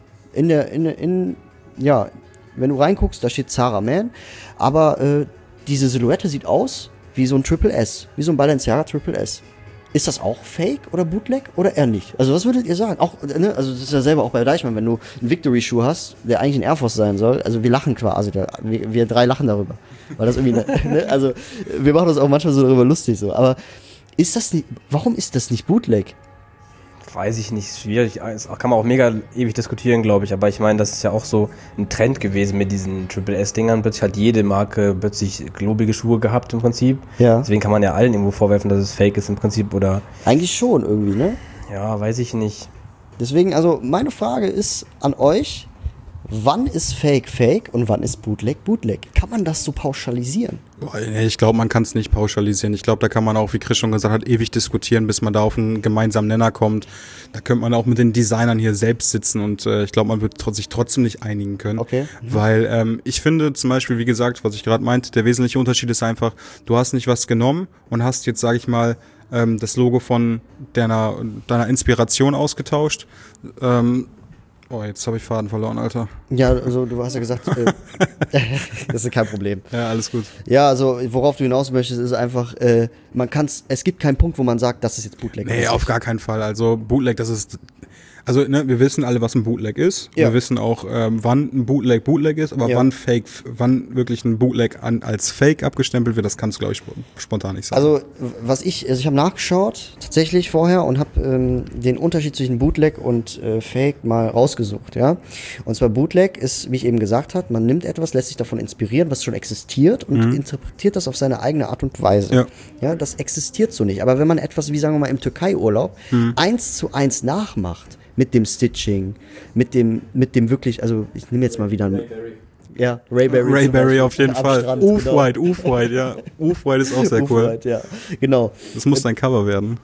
Ja, wenn du reinguckst, da steht Zara Man. Aber diese Silhouette sieht aus wie so ein Triple S, wie so ein Balenciaga Triple S. Ist das auch Fake oder Bootleg oder eher nicht? Also was würdet ihr sagen? Auch, ne, also das ist ja selber auch bei Deichmann, wenn du einen Victory-Schuh hast, der eigentlich ein Air Force sein soll, also wir lachen quasi, wir drei lachen darüber. Weil das irgendwie, ne, also wir machen uns auch manchmal so darüber lustig so, aber ist das nicht, warum ist das nicht Bootleg? Weiß ich nicht, schwierig. Das kann man auch mega ewig diskutieren, glaube ich. Aber ich meine, das ist ja auch so ein Trend gewesen mit diesen Triple S-Dingern. Plötzlich hat jede Marke plötzlich globige Schuhe gehabt im Prinzip. Ja. Deswegen kann man ja allen irgendwo vorwerfen, dass es Fake ist im Prinzip. Oder Eigentlich schon irgendwie, ne? ja, weiß ich nicht. Deswegen, also meine Frage ist an euch, wann ist Fake Fake und wann ist Bootleg Bootleg? Kann man das so pauschalisieren? Boah, nee, ich glaube, man kann es nicht pauschalisieren. Ich glaube, da kann man auch, wie Chris schon gesagt hat, ewig diskutieren, bis man da auf einen gemeinsamen Nenner kommt. Da könnte man auch mit den Designern hier selbst sitzen und ich glaube, man wird sich trotzdem nicht einigen können. Okay. Weil ich finde zum Beispiel, wie gesagt, was ich gerade meinte, der wesentliche Unterschied ist einfach, du hast nicht was genommen und hast jetzt, sage ich mal, das Logo von deiner Inspiration ausgetauscht. Oh, jetzt habe ich Faden verloren, Alter. Ja, also du hast ja gesagt, das ist kein Problem. Ja, alles gut. Ja, also worauf du hinaus möchtest, ist einfach, es gibt keinen Punkt, wo man sagt, das ist jetzt Bootleg. Nee, auf gar keinen Fall. Also Bootleg, das ist, also ne, wir wissen alle, was ein Bootleg ist. Ja. Wir wissen auch, wann ein Bootleg ist, aber wann wirklich ein Bootleg als Fake abgestempelt wird, das kannst du, glaube ich, spontan nicht sagen. Also ich habe nachgeschaut, tatsächlich vorher, und habe den Unterschied zwischen Bootleg und Fake mal rausgesucht, ja. Und zwar Bootleg ist, wie ich eben gesagt habe, man nimmt etwas, lässt sich davon inspirieren, was schon existiert und interpretiert das auf seine eigene Art und Weise. Ja. Ja, das existiert so nicht. Aber wenn man etwas, wie sagen wir mal im Türkei-Urlaub, 1:1 nachmacht, mit dem Stitching, mit dem wirklich, also ich nehme jetzt mal wieder einen, ja, Rayberry auf jeden Fall. Strand, Off-White, ja. Off-White ist auch sehr cool. Off-White, ja, genau. Das muss dein Cover werden.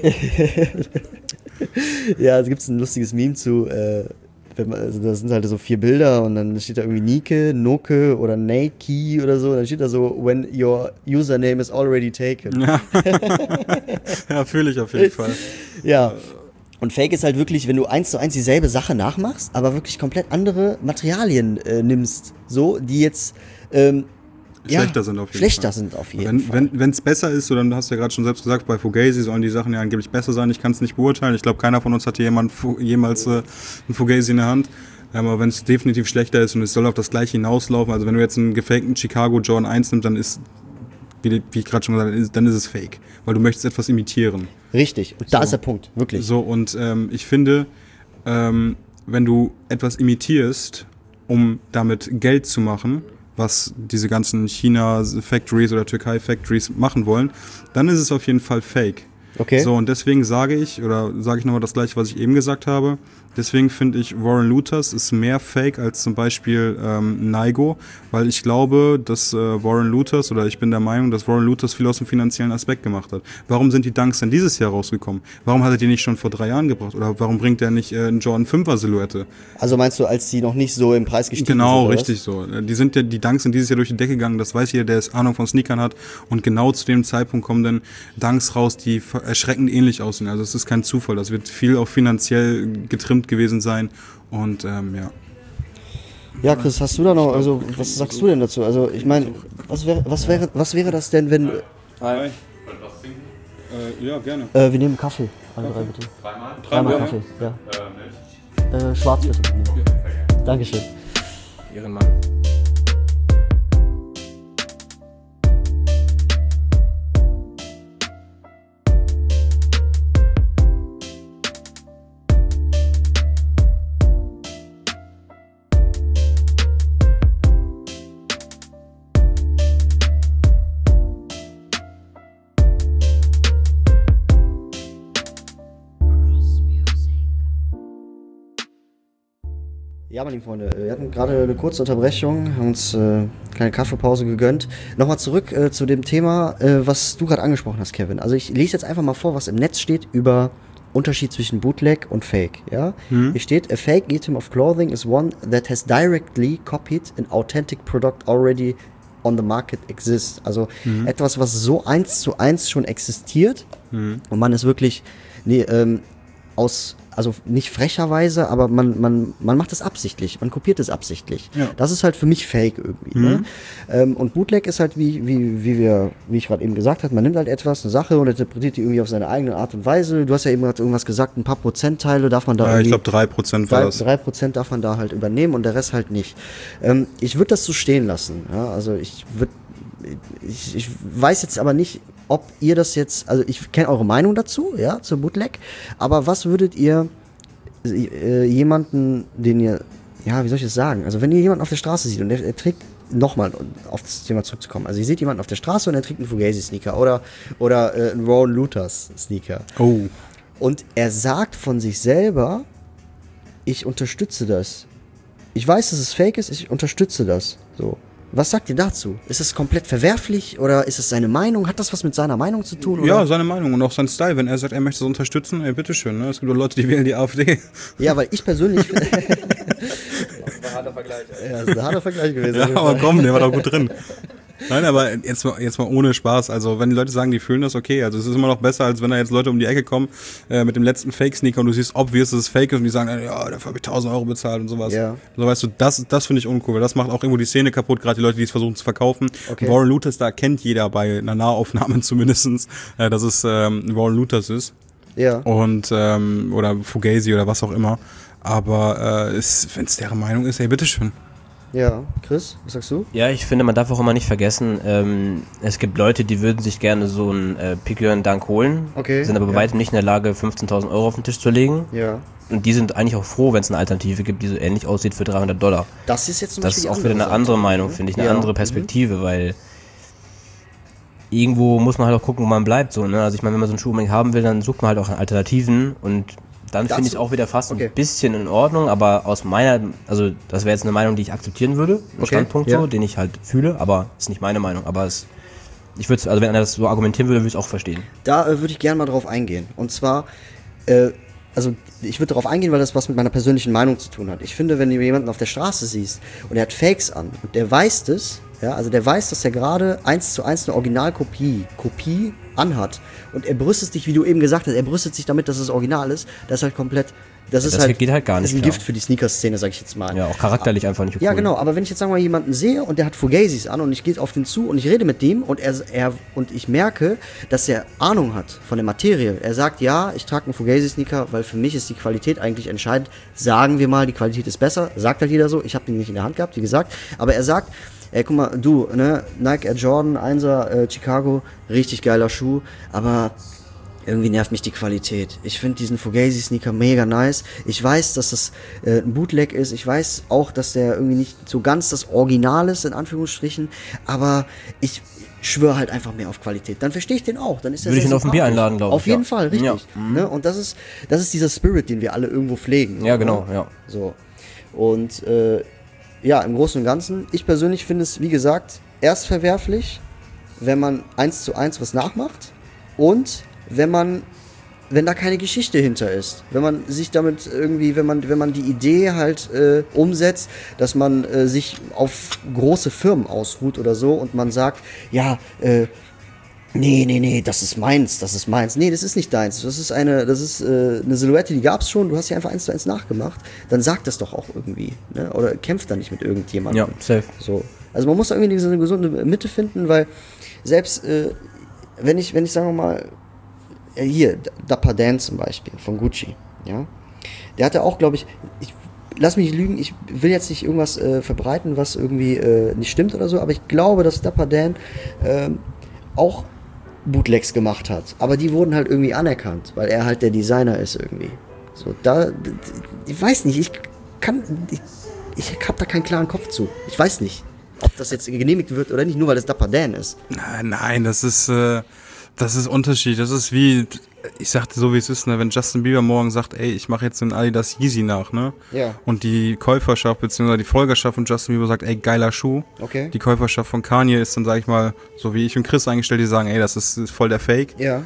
Ja, es gibt ein lustiges Meme zu, also da sind halt so 4 Bilder und dann steht da irgendwie Nike, Noke oder Nike oder so, dann steht da so, when your username is already taken. Ja, ja, fühle ich auf jeden Fall. Ja. Und Fake ist halt wirklich, wenn du 1:1 dieselbe Sache nachmachst, aber wirklich komplett andere Materialien nimmst, so, die jetzt schlechter sind auf jeden Fall. Wenn es besser ist, so, dann hast du ja gerade schon selbst gesagt, bei Fugazi sollen die Sachen ja angeblich besser sein. Ich kann es nicht beurteilen. Ich glaube, keiner von uns hatte jemals einen Fugazi in der Hand. Aber wenn es definitiv schlechter ist und es soll auf das gleiche hinauslaufen, also wenn du jetzt einen gefakten Chicago Jordan 1 nimmst, dann ist, wie ich gerade schon gesagt habe, dann ist es Fake. Weil du möchtest etwas imitieren. Richtig, und da ist der Punkt, wirklich. So, und ich finde, wenn du etwas imitierst, um damit Geld zu machen, was diese ganzen China-Factories oder Türkei-Factories machen wollen, dann ist es auf jeden Fall Fake. Okay. So, und deswegen sage ich nochmal das Gleiche, was ich eben gesagt habe. Deswegen finde ich, Warren Luthers ist mehr Fake als zum Beispiel Nigo, weil ich glaube, dass Warren Luthers, oder ich bin der Meinung, dass Warren Luthers viel aus dem finanziellen Aspekt gemacht hat. Warum sind die Dunks denn dieses Jahr rausgekommen? Warum hat er die nicht schon vor 3 Jahren gebracht? Oder warum bringt er nicht einen Jordan 5er Silhouette? Also meinst du, als die noch nicht so im Preis gestiegen genau, sind? Genau, richtig so. Die Dunks sind dieses Jahr durch die Decke gegangen, das weiß jeder, der es Ahnung von Sneakern hat. Und genau zu dem Zeitpunkt kommen dann Dunks raus, die erschreckend ähnlich aussehen. Also es ist kein Zufall, das wird viel auch finanziell getrimmt gewesen sein und ja. Ja, Chris, hast du da noch, also was sagst du denn dazu? Also ich meine, was wäre das denn, wenn... Ja, gerne. Wir nehmen Kaffee. Alle drei bitte. Dreimal Kaffee, ja. Schwarz bitte. Dankeschön. Ehrenmann. Ja, meine lieben Freunde, wir hatten gerade eine kurze Unterbrechung, haben uns eine kleine Kaffeepause gegönnt. Nochmal zurück zu dem Thema, was du gerade angesprochen hast, Kevin. Also ich lese jetzt einfach mal vor, was im Netz steht über Unterschied zwischen Bootleg und Fake. Ja? Hier steht, a fake item of clothing is one that has directly copied an authentic product already on the market exists. Also etwas, was so 1:1 schon existiert und man ist wirklich also nicht frecherweise, aber man macht es absichtlich, man kopiert es absichtlich. Ja. Das ist halt für mich Fake irgendwie. Ne? Und Bootleg ist halt, wie ich gerade eben gesagt habe, man nimmt halt etwas, eine Sache und interpretiert die irgendwie auf seine eigene Art und Weise. Du hast ja eben gerade irgendwas gesagt, ein paar Prozentteile darf man da irgendwie... Ja, ich glaube 3% war das. 3% darf man da halt übernehmen und der Rest halt nicht. Ich würde das so stehen lassen. Ja? Also ich weiß jetzt aber nicht, ob ihr das jetzt, also ich kenne eure Meinung dazu, ja, zu Bootleg, aber was würdet ihr jemanden, den ihr, ja, wie soll ich das sagen, also wenn ihr jemanden auf der Straße seht und er trägt, nochmal auf das Thema zurückzukommen, also ihr seht jemanden auf der Straße und er trägt einen Fugazi-Sneaker oder einen Rowan Luthers-Sneaker. Oh. Und er sagt von sich selber, ich unterstütze das. Ich weiß, dass es fake ist, ich unterstütze das. So. Was sagt ihr dazu? Ist es komplett verwerflich oder ist es seine Meinung? Hat das was mit seiner Meinung zu tun? Oder? Ja, seine Meinung und auch sein Style. Wenn er sagt, er möchte es unterstützen, ey, bitteschön. Ne? Es gibt auch Leute, die wählen die AfD. Ja, weil ich persönlich... Das war ein harter Vergleich. Ja, das ist ein harter Vergleich gewesen. Ja, aber komm, der war doch gut drin. Nein, aber jetzt mal ohne Spaß. Also wenn die Leute sagen, die fühlen das, okay. Also es ist immer noch besser, als wenn da jetzt Leute um die Ecke kommen mit dem letzten Fake-Sneaker und du siehst, obvious, dass es Fake ist und die sagen, ja, dafür habe ich 1.000 Euro bezahlt und sowas. Ja. So, weißt du, das finde ich uncool, weil das macht auch irgendwo die Szene kaputt, gerade die Leute, die es versuchen zu verkaufen. Okay. Rowan Luthers, da kennt jeder bei einer Nahaufnahme zumindestens, dass es Rowan Luthers ist. Ja. Und oder Fugazi oder was auch immer. Aber wenn es deren Meinung ist, ey, bitteschön. Ja, Chris, was sagst du? Ja, ich finde, man darf auch immer nicht vergessen, es gibt Leute, die würden sich gerne so einen Picure Dunk holen, sind aber bei weitem nicht in der Lage, 15.000 Euro auf den Tisch zu legen. Ja. Und die sind eigentlich auch froh, wenn es eine Alternative gibt, die so ähnlich aussieht für $300. Das ist jetzt zum Das ist auch wieder eine andere Meinung, finde ich, eine andere Perspektive, weil irgendwo muss man halt auch gucken, wo man bleibt. So, ne? Also ich meine, wenn man so einen Schuh unbedingt haben will, dann sucht man halt auch Alternativen und dann finde ich es auch wieder fast ein bisschen in Ordnung, aber aus meiner, also das wäre jetzt eine Meinung, die ich akzeptieren würde, ein Standpunkt so, den ich halt fühle, aber ist nicht meine Meinung, aber ich würde, also wenn einer das so argumentieren würde, würde ich es auch verstehen. Da würde ich gerne mal drauf eingehen, und zwar, also ich würde darauf eingehen, weil das was mit meiner persönlichen Meinung zu tun hat. Ich finde, wenn du jemanden auf der Straße siehst und er hat Fakes an und der weiß das, ja, also der weiß, dass er gerade 1:1 eine Originalkopie anhat und er brüstet sich, wie du eben gesagt hast, er brüstet sich damit, dass es original ist, das ist halt komplett, das geht halt gar nicht. Das ist ein Gift für die Sneaker-Szene, sag ich jetzt mal. Ja, auch charakterlich einfach nicht okay. Ja, genau, aber wenn ich jetzt, sagen wir mal, jemanden sehe und der hat Fugazis an und ich gehe auf den zu und ich rede mit dem und und ich merke, dass er Ahnung hat von der Materie. Er sagt, ja, ich trage einen Fugazi-Sneaker, weil für mich ist die Qualität eigentlich entscheidend. Sagen wir mal, die Qualität ist besser, sagt halt jeder so, ich habe den nicht in der Hand gehabt, wie gesagt, aber er sagt, ey, guck mal, du, ne, Nike Air Jordan 1er Chicago, richtig geiler Schuh, aber irgendwie nervt mich die Qualität. Ich finde diesen Fugazi-Sneaker mega nice. Ich weiß, dass das ein Bootleg ist. Ich weiß auch, dass der irgendwie nicht so ganz das Original ist, in Anführungsstrichen, aber ich schwöre halt einfach mehr auf Qualität. Dann verstehe ich den auch. Dann ist würde ich ihn auf ein Bier einladen, glaube ich. Auf jeden Fall, richtig. Ja. Ne? Und das ist dieser Spirit, den wir alle irgendwo pflegen. Ja, genau, ja. So. Und ja, im Großen und Ganzen, ich persönlich finde es, wie gesagt, erst verwerflich, wenn man 1:1 was nachmacht und wenn da keine Geschichte hinter ist. Wenn man sich damit irgendwie, wenn man die Idee halt umsetzt, dass man sich auf große Firmen ausruht oder so und man sagt, ja, nee, das ist meins. Nee, das ist nicht deins. Das ist eine Silhouette, die gab's schon, du hast sie einfach 1:1 nachgemacht. Dann sag das doch auch irgendwie, ne? Oder kämpft da nicht mit irgendjemandem. Ja, safe. So. Also man muss da irgendwie diese gesunde Mitte finden, weil selbst wenn ich sagen wir mal, hier, Dapper Dan zum Beispiel, von Gucci, ja. Der hatte auch, glaube ich, lass mich nicht lügen, ich will jetzt nicht irgendwas verbreiten, was irgendwie nicht stimmt oder so, aber ich glaube, dass Dapper Dan auch Bootlegs gemacht hat. Aber die wurden halt irgendwie anerkannt, weil er halt der Designer ist irgendwie. So, ich weiß nicht, ich habe da keinen klaren Kopf zu. Ich weiß nicht, ob das jetzt genehmigt wird oder nicht, nur weil es Dapper Dan ist. Nein, das ist Unterschied. Das ist wie, ich sagte so wie es ist, ne, wenn Justin Bieber morgen sagt, ey, ich mache jetzt den Adidas Yeezy nach, ne? Ja. Und die Käuferschaft bzw. die Folgerschaft von Justin Bieber sagt, ey, geiler Schuh. Okay. Die Käuferschaft von Kanye ist dann, sag ich mal, so wie ich und Chris eingestellt, die sagen, ey, das ist voll der Fake. Ja.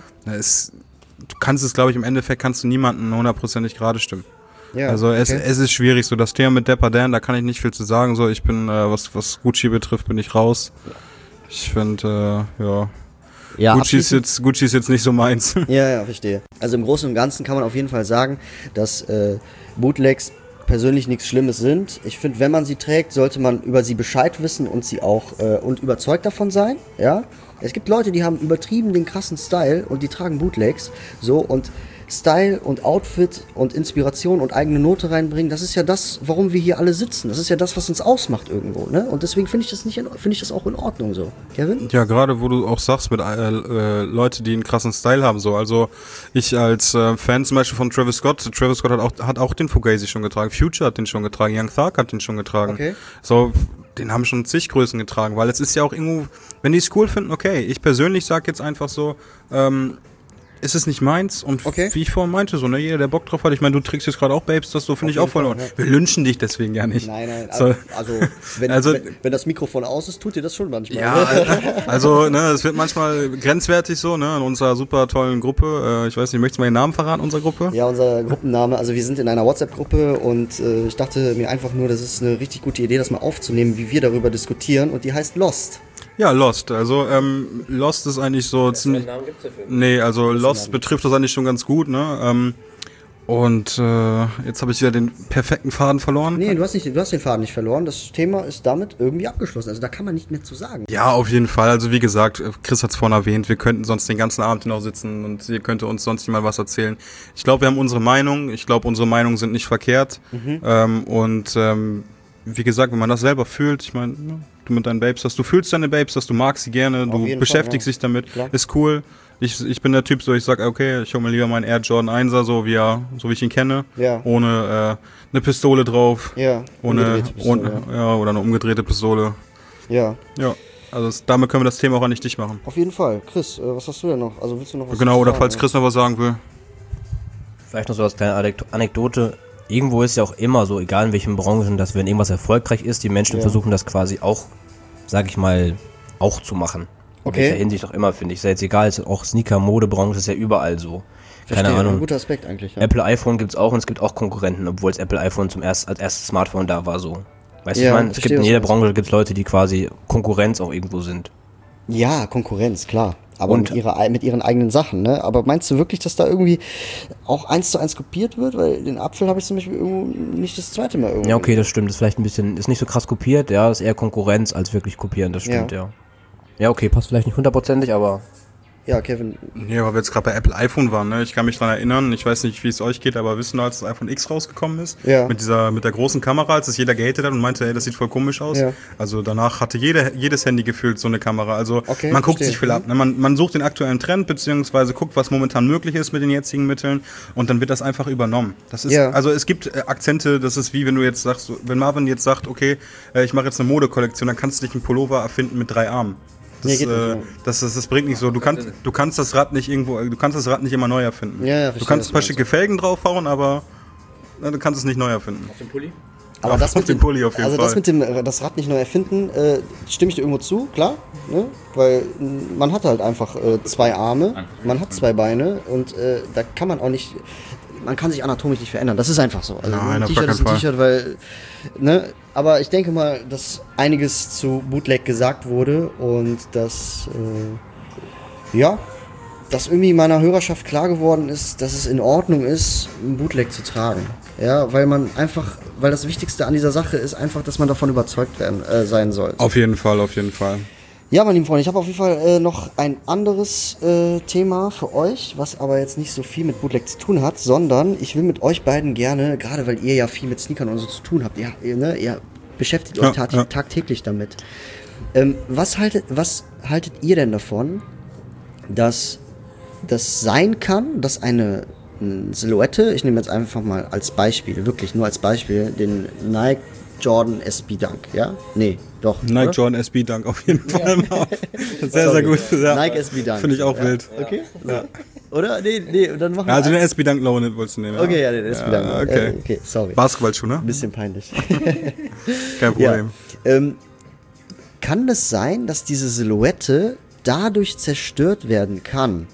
Du kannst es, glaube ich, im Endeffekt kannst du niemanden 100%ig gerade stimmen. Ja, also es okay. ist schwierig, so das Thema mit Dapper Dan, da kann ich nicht viel zu sagen, so ich bin, was Gucci betrifft, bin ich raus. Ich finde, Ja, Gucci ist jetzt nicht so meins. Ja, verstehe. Also im Großen und Ganzen kann man auf jeden Fall sagen, dass Bootlegs persönlich nichts Schlimmes sind. Ich finde, wenn man sie trägt, sollte man über sie Bescheid wissen und sie auch und überzeugt davon sein. Ja, es gibt Leute, die haben übertrieben den krassen Style und die tragen Bootlegs. So, und Style und Outfit und Inspiration und eigene Note reinbringen, das ist ja das, warum wir hier alle sitzen. Das ist ja das, was uns ausmacht irgendwo, ne? Und deswegen finde ich das auch in Ordnung so. Kevin? Ja, gerade wo du auch sagst mit Leute, die einen krassen Style haben, so. Also ich als Fan zum Beispiel von Travis Scott hat auch den Fugazi schon getragen, Future hat den schon getragen, Young Thug hat den schon getragen. Okay. So, den haben schon zig Größen getragen, weil es ist ja auch irgendwo, wenn die es cool finden, okay. Ich persönlich sag jetzt einfach so, ist es nicht meins und okay. Wie ich vorhin meinte, so, ne, jeder, der Bock drauf hat, ich meine, du trägst jetzt gerade auch Babes, das so finde ich auch voll. Ja. Wir lynchen dich deswegen ja nicht. Nein, so. Wenn das Mikrofon aus ist, tut ihr das schon manchmal. Ja, also, ne, es wird manchmal grenzwertig so, ne, in unserer super tollen Gruppe. Ich weiß nicht, möchtest du mal den Namen verraten, unserer Gruppe? Ja, unser Gruppenname, also wir sind in einer WhatsApp-Gruppe und ich dachte mir einfach nur, das ist eine richtig gute Idee, das mal aufzunehmen, wie wir darüber diskutieren, und die heißt Lost. Ja, Lost. Also Lost ist eigentlich so ziemlich. Namen gibt's dafür. Nee, also Lost betrifft das eigentlich schon ganz gut, ne? Und jetzt habe ich wieder den perfekten Faden verloren. Nee, du hast den Faden nicht verloren. Das Thema ist damit irgendwie abgeschlossen. Also da kann man nicht mehr zu sagen. Ja, auf jeden Fall. Also wie gesagt, Chris hat es vorhin erwähnt, wir könnten sonst den ganzen Abend noch sitzen und ihr könnt uns sonst nicht mal was erzählen. Ich glaube, wir haben unsere Meinung. Ich glaube, unsere Meinungen sind nicht verkehrt. Wie gesagt, wenn man das selber fühlt, ich meine, du mit deinen Babes hast, du fühlst deine Babes, du magst sie gerne, du beschäftigst dich damit, klar. Ist cool. Ich bin der Typ, so ich sag, okay, ich hole mir lieber meinen Air Jordan 1er, so wie ich ihn kenne, ja. Ohne eine Pistole drauf, ja, oder eine umgedrehte Pistole. Ja. Ja, also damit können wir das Thema auch nicht dicht machen. Auf jeden Fall. Chris, was hast du denn noch? Also willst du noch was Genau, oder sagen, falls Chris noch was sagen will. Vielleicht noch so als kleine Anekdote. Irgendwo ist ja auch immer so, egal in welchen Branchen, dass wenn irgendwas erfolgreich ist, die Menschen versuchen das quasi auch, sag ich mal, auch zu machen. Okay. In welcher Hinsicht auch immer, finde ich. Ist ja jetzt egal, ist auch Sneaker, Modebranche, ist ja überall so. Keine Ahnung. Ein guter Aspekt eigentlich. Ja. Apple iPhone gibt's auch und es gibt auch Konkurrenten, obwohl es Apple iPhone als erstes Smartphone da war, so. Weißt du, ich meine, es gibt in jeder Branche gibt's Leute, die quasi Konkurrenz auch irgendwo sind. Ja, Konkurrenz, klar. Aber mit ihren eigenen Sachen, ne? Aber meinst du wirklich, dass da irgendwie auch 1:1 kopiert wird? Weil den Apfel habe ich zum Beispiel irgendwo nicht das zweite Mal irgendwo. Ja, okay, das stimmt. Das ist vielleicht ein bisschen, ist nicht so krass kopiert, ja, ist eher Konkurrenz als wirklich kopieren, das stimmt, ja. Ja, okay, passt vielleicht nicht 100%ig, aber... Ja, Kevin. Nee, weil wir jetzt gerade bei Apple iPhone waren, ne? Ich kann mich dran erinnern, ich weiß nicht, wie es euch geht, aber wissen, als das iPhone X rausgekommen ist, mit der großen Kamera, als es jeder gehatet hat und meinte, ey, das sieht voll komisch aus. Ja. Also danach hatte jedes Handy gefühlt so eine Kamera. Also man guckt sich viel ab. Ne? Man sucht den aktuellen Trend, beziehungsweise guckt, was momentan möglich ist mit den jetzigen Mitteln, und dann wird das einfach übernommen. Das ist, also es gibt Akzente, das ist wie wenn du jetzt sagst, wenn Marvin jetzt sagt, okay, ich mache jetzt eine Modekollektion, dann kannst du nicht einen Pullover erfinden mit 3 Armen. Das bringt nicht so. Du kannst das Rad nicht immer neu erfinden. Ja, du kannst ein paar schicke Felgen draufhauen, aber du kannst es nicht neu erfinden. Auf dem Pulli? Aber das mit dem Pulli auf jeden Fall. Das mit dem das Rad nicht neu erfinden, stimme ich dir irgendwo zu, klar, ne? Weil man hat halt einfach 2 Arme, man hat 2 Beine und da kann man auch nicht, man kann sich anatomisch nicht verändern. Das ist einfach so. Also nein, ein T-Shirt ist ein T-Shirt, weil, ne? Aber ich denke mal, dass einiges zu Bootleg gesagt wurde und dass, dass irgendwie meiner Hörerschaft klar geworden ist, dass es in Ordnung ist, ein Bootleg zu tragen. Ja, weil das Wichtigste an dieser Sache ist einfach, dass man davon überzeugt sein soll. Auf jeden Fall. Ja, meine lieben Freunde, ich habe auf jeden Fall noch ein anderes Thema für euch, was aber jetzt nicht so viel mit Bootleg zu tun hat, sondern ich will mit euch beiden gerne, gerade weil ihr ja viel mit Sneakern und so zu tun habt, ihr beschäftigt euch tagtäglich damit. Was haltet ihr denn davon, dass das sein kann, dass eine Silhouette, ich nehme jetzt einfach mal als Beispiel, wirklich nur als Beispiel, den Nike Jordan SB Dunk, ja? Nee, doch. Nike oder? Jordan SB Dunk auf jeden Fall. Sehr, sehr gut. Ja. Nike SB Dunk. Finde ich auch wild. Okay? Ja. Oder? Nee, dann machen wir. Also den SB Dunk Low wolltest du nehmen. Okay, ja, den SB Dunk. Okay, sorry. Basketballschuh, ne? Ein bisschen peinlich. Kein Problem. Ja. Kann es sein, dass diese Silhouette dadurch zerstört werden kann,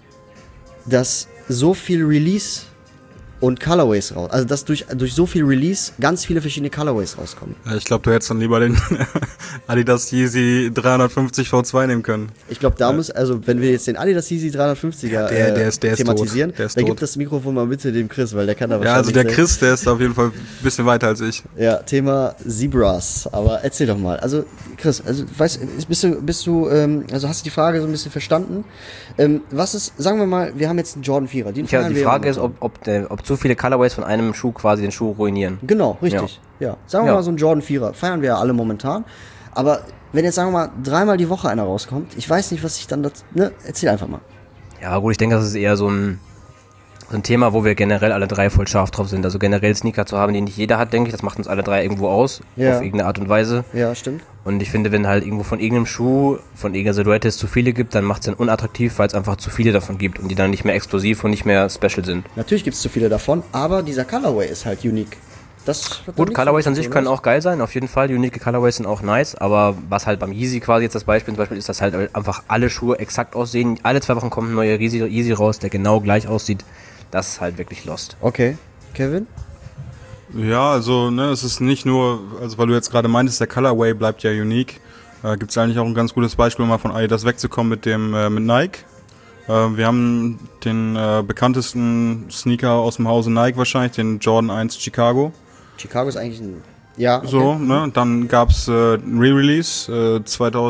dass so viel Release und Colorways raus, also dass durch so viel Release ganz viele verschiedene Colorways rauskommen? Ich glaube, du hättest dann lieber den Adidas Yeezy 350 V2 nehmen können. Ich glaube, da muss, also wenn wir jetzt den Adidas Yeezy 350er der thematisieren, ist dann tot. gibt das Mikrofon mal bitte dem Chris, weil der kann da wahrscheinlich... Ja, also der Chris, der ist auf jeden Fall ein bisschen weiter als ich. Ja, Thema Zebras, aber erzähl doch mal. Also Chris, also bist du, also hast du die Frage so ein bisschen verstanden? Was ist, sagen wir mal, wir haben jetzt einen Jordan 4er. Die Frage ist, ob zu viele Colorways von einem Schuh quasi den Schuh ruinieren. Genau, richtig. Ja. Sagen wir mal, so einen Jordan 4er feiern wir ja alle momentan. Aber wenn jetzt, sagen wir mal, 3-mal die Woche einer rauskommt, ich weiß nicht, was ich dann, erzähl einfach mal. Ja gut, ich denke, das ist eher so ein Thema, wo wir generell alle drei voll scharf drauf sind. Also generell Sneaker zu haben, die nicht jeder hat, denke ich, das macht uns alle drei irgendwo aus, auf irgendeine Art und Weise. Ja, stimmt. Und ich finde, wenn halt irgendwo von irgendeinem Schuh, von irgendeiner Silhouette es zu viele gibt, dann macht es dann unattraktiv, weil es einfach zu viele davon gibt und die dann nicht mehr exklusiv und nicht mehr special sind. Natürlich gibt es zu viele davon, aber dieser Colorway ist halt unique. Gut, Colorways an sich können auch geil sein, auf jeden Fall. Unique Colorways sind auch nice, aber was halt beim Yeezy quasi jetzt das Beispiel ist, dass halt einfach alle Schuhe exakt aussehen. Alle 2 Wochen kommt ein neuer Yeezy raus, der genau gleich aussieht. Das ist halt wirklich lost. Okay. Kevin? Ja, also es ist nicht nur, also weil du jetzt gerade meintest, der Colorway bleibt ja unique. Gibt es eigentlich auch ein ganz gutes Beispiel, um mal von Adidas wegzukommen mit Nike. Wir haben den bekanntesten Sneaker aus dem Hause Nike wahrscheinlich, den Jordan 1 Chicago. Chicago ist eigentlich ein... Ja, okay. So, ne? Dann gab's ein Re-Release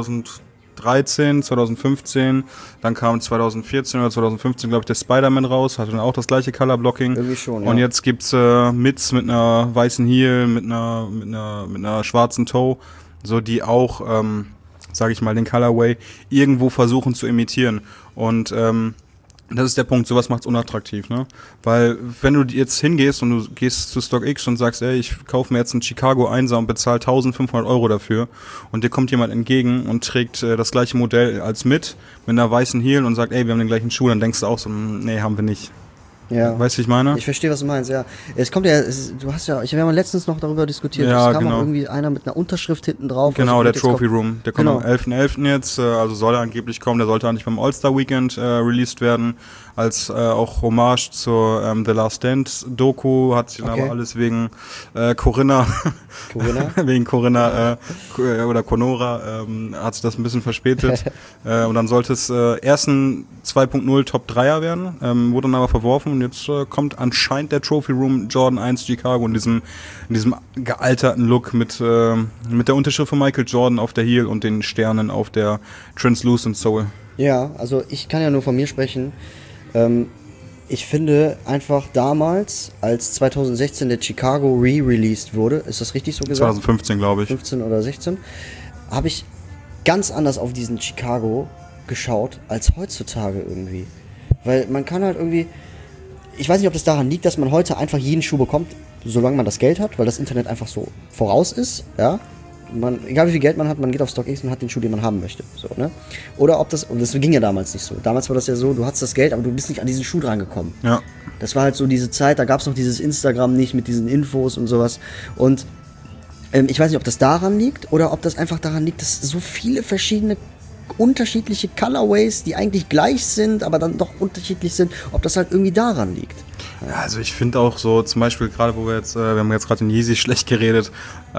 2013, 2015. Dann kam 2014 oder 2015, glaube ich, der Spider-Man raus. Hatte dann auch das gleiche Color-Blocking. Irgendwie schon, Und jetzt gibt's Mids mit einer weißen Heel, mit einer schwarzen Toe. So, die auch, sage ich mal, den Colorway irgendwo versuchen zu imitieren. Und das ist der Punkt, sowas macht's unattraktiv, ne? Weil wenn du jetzt hingehst und du gehst zu StockX und sagst, ey, ich kaufe mir jetzt einen Chicago 1er und bezahle 1.500 € dafür und dir kommt jemand entgegen und trägt das gleiche Modell als mit einer weißen Heel und sagt, ey, wir haben den gleichen Schuh, dann denkst du auch so, nee, haben wir nicht. Ja. Weißt du, wie ich meine? Ich verstehe, was du meinst, ja. Es kommt ja, wir haben letztens noch darüber diskutiert, ja, es kam genau. auch irgendwie einer mit einer Unterschrift hinten drauf. Genau, der Trophy Room, der kommt genau. am 11.11. jetzt, also soll er angeblich kommen, der sollte eigentlich beim All-Star Weekend released werden, als auch Hommage zur The Last Stand Doku, hat sich dann aber alles wegen Corinna wegen Corinna oder Conora hat sich das ein bisschen verspätet und dann sollte es erst ein 2.0 Top 3er werden, wurde dann aber verworfen und jetzt kommt anscheinend der Trophy Room Jordan 1 Chicago in diesem gealterten Look mit der Unterschrift von Michael Jordan auf der Heel und den Sternen auf der Translucent Sole. Ja, also ich kann ja nur von mir sprechen. Ich finde einfach damals, als 2016 der Chicago re-released wurde, ist das richtig so gesagt? 2015, glaube ich. 15 oder 16, habe ich ganz anders auf diesen Chicago geschaut als heutzutage irgendwie. Weil man kann halt irgendwie, ich weiß nicht, ob das daran liegt, dass man heute einfach jeden Schuh bekommt, solange man das Geld hat, weil das Internet einfach so voraus ist, ja. Egal wie viel Geld man hat, man geht auf StockX und hat den Schuh, den man haben möchte. So, ne? Oder ob das, und das ging ja damals nicht so. Damals war das ja so, du hattest das Geld, aber du bist nicht an diesen Schuh drangekommen. Ja. Das war halt so diese Zeit, da gab es noch dieses Instagram nicht mit diesen Infos und sowas. Und ich weiß nicht, ob das daran liegt oder ob das einfach daran liegt, dass so viele verschiedene unterschiedliche Colorways, die eigentlich gleich sind, aber dann doch unterschiedlich sind, ob das halt irgendwie daran liegt. Ja, also ich finde auch so, zum Beispiel gerade, wo wir haben jetzt gerade den Yeezy schlecht geredet,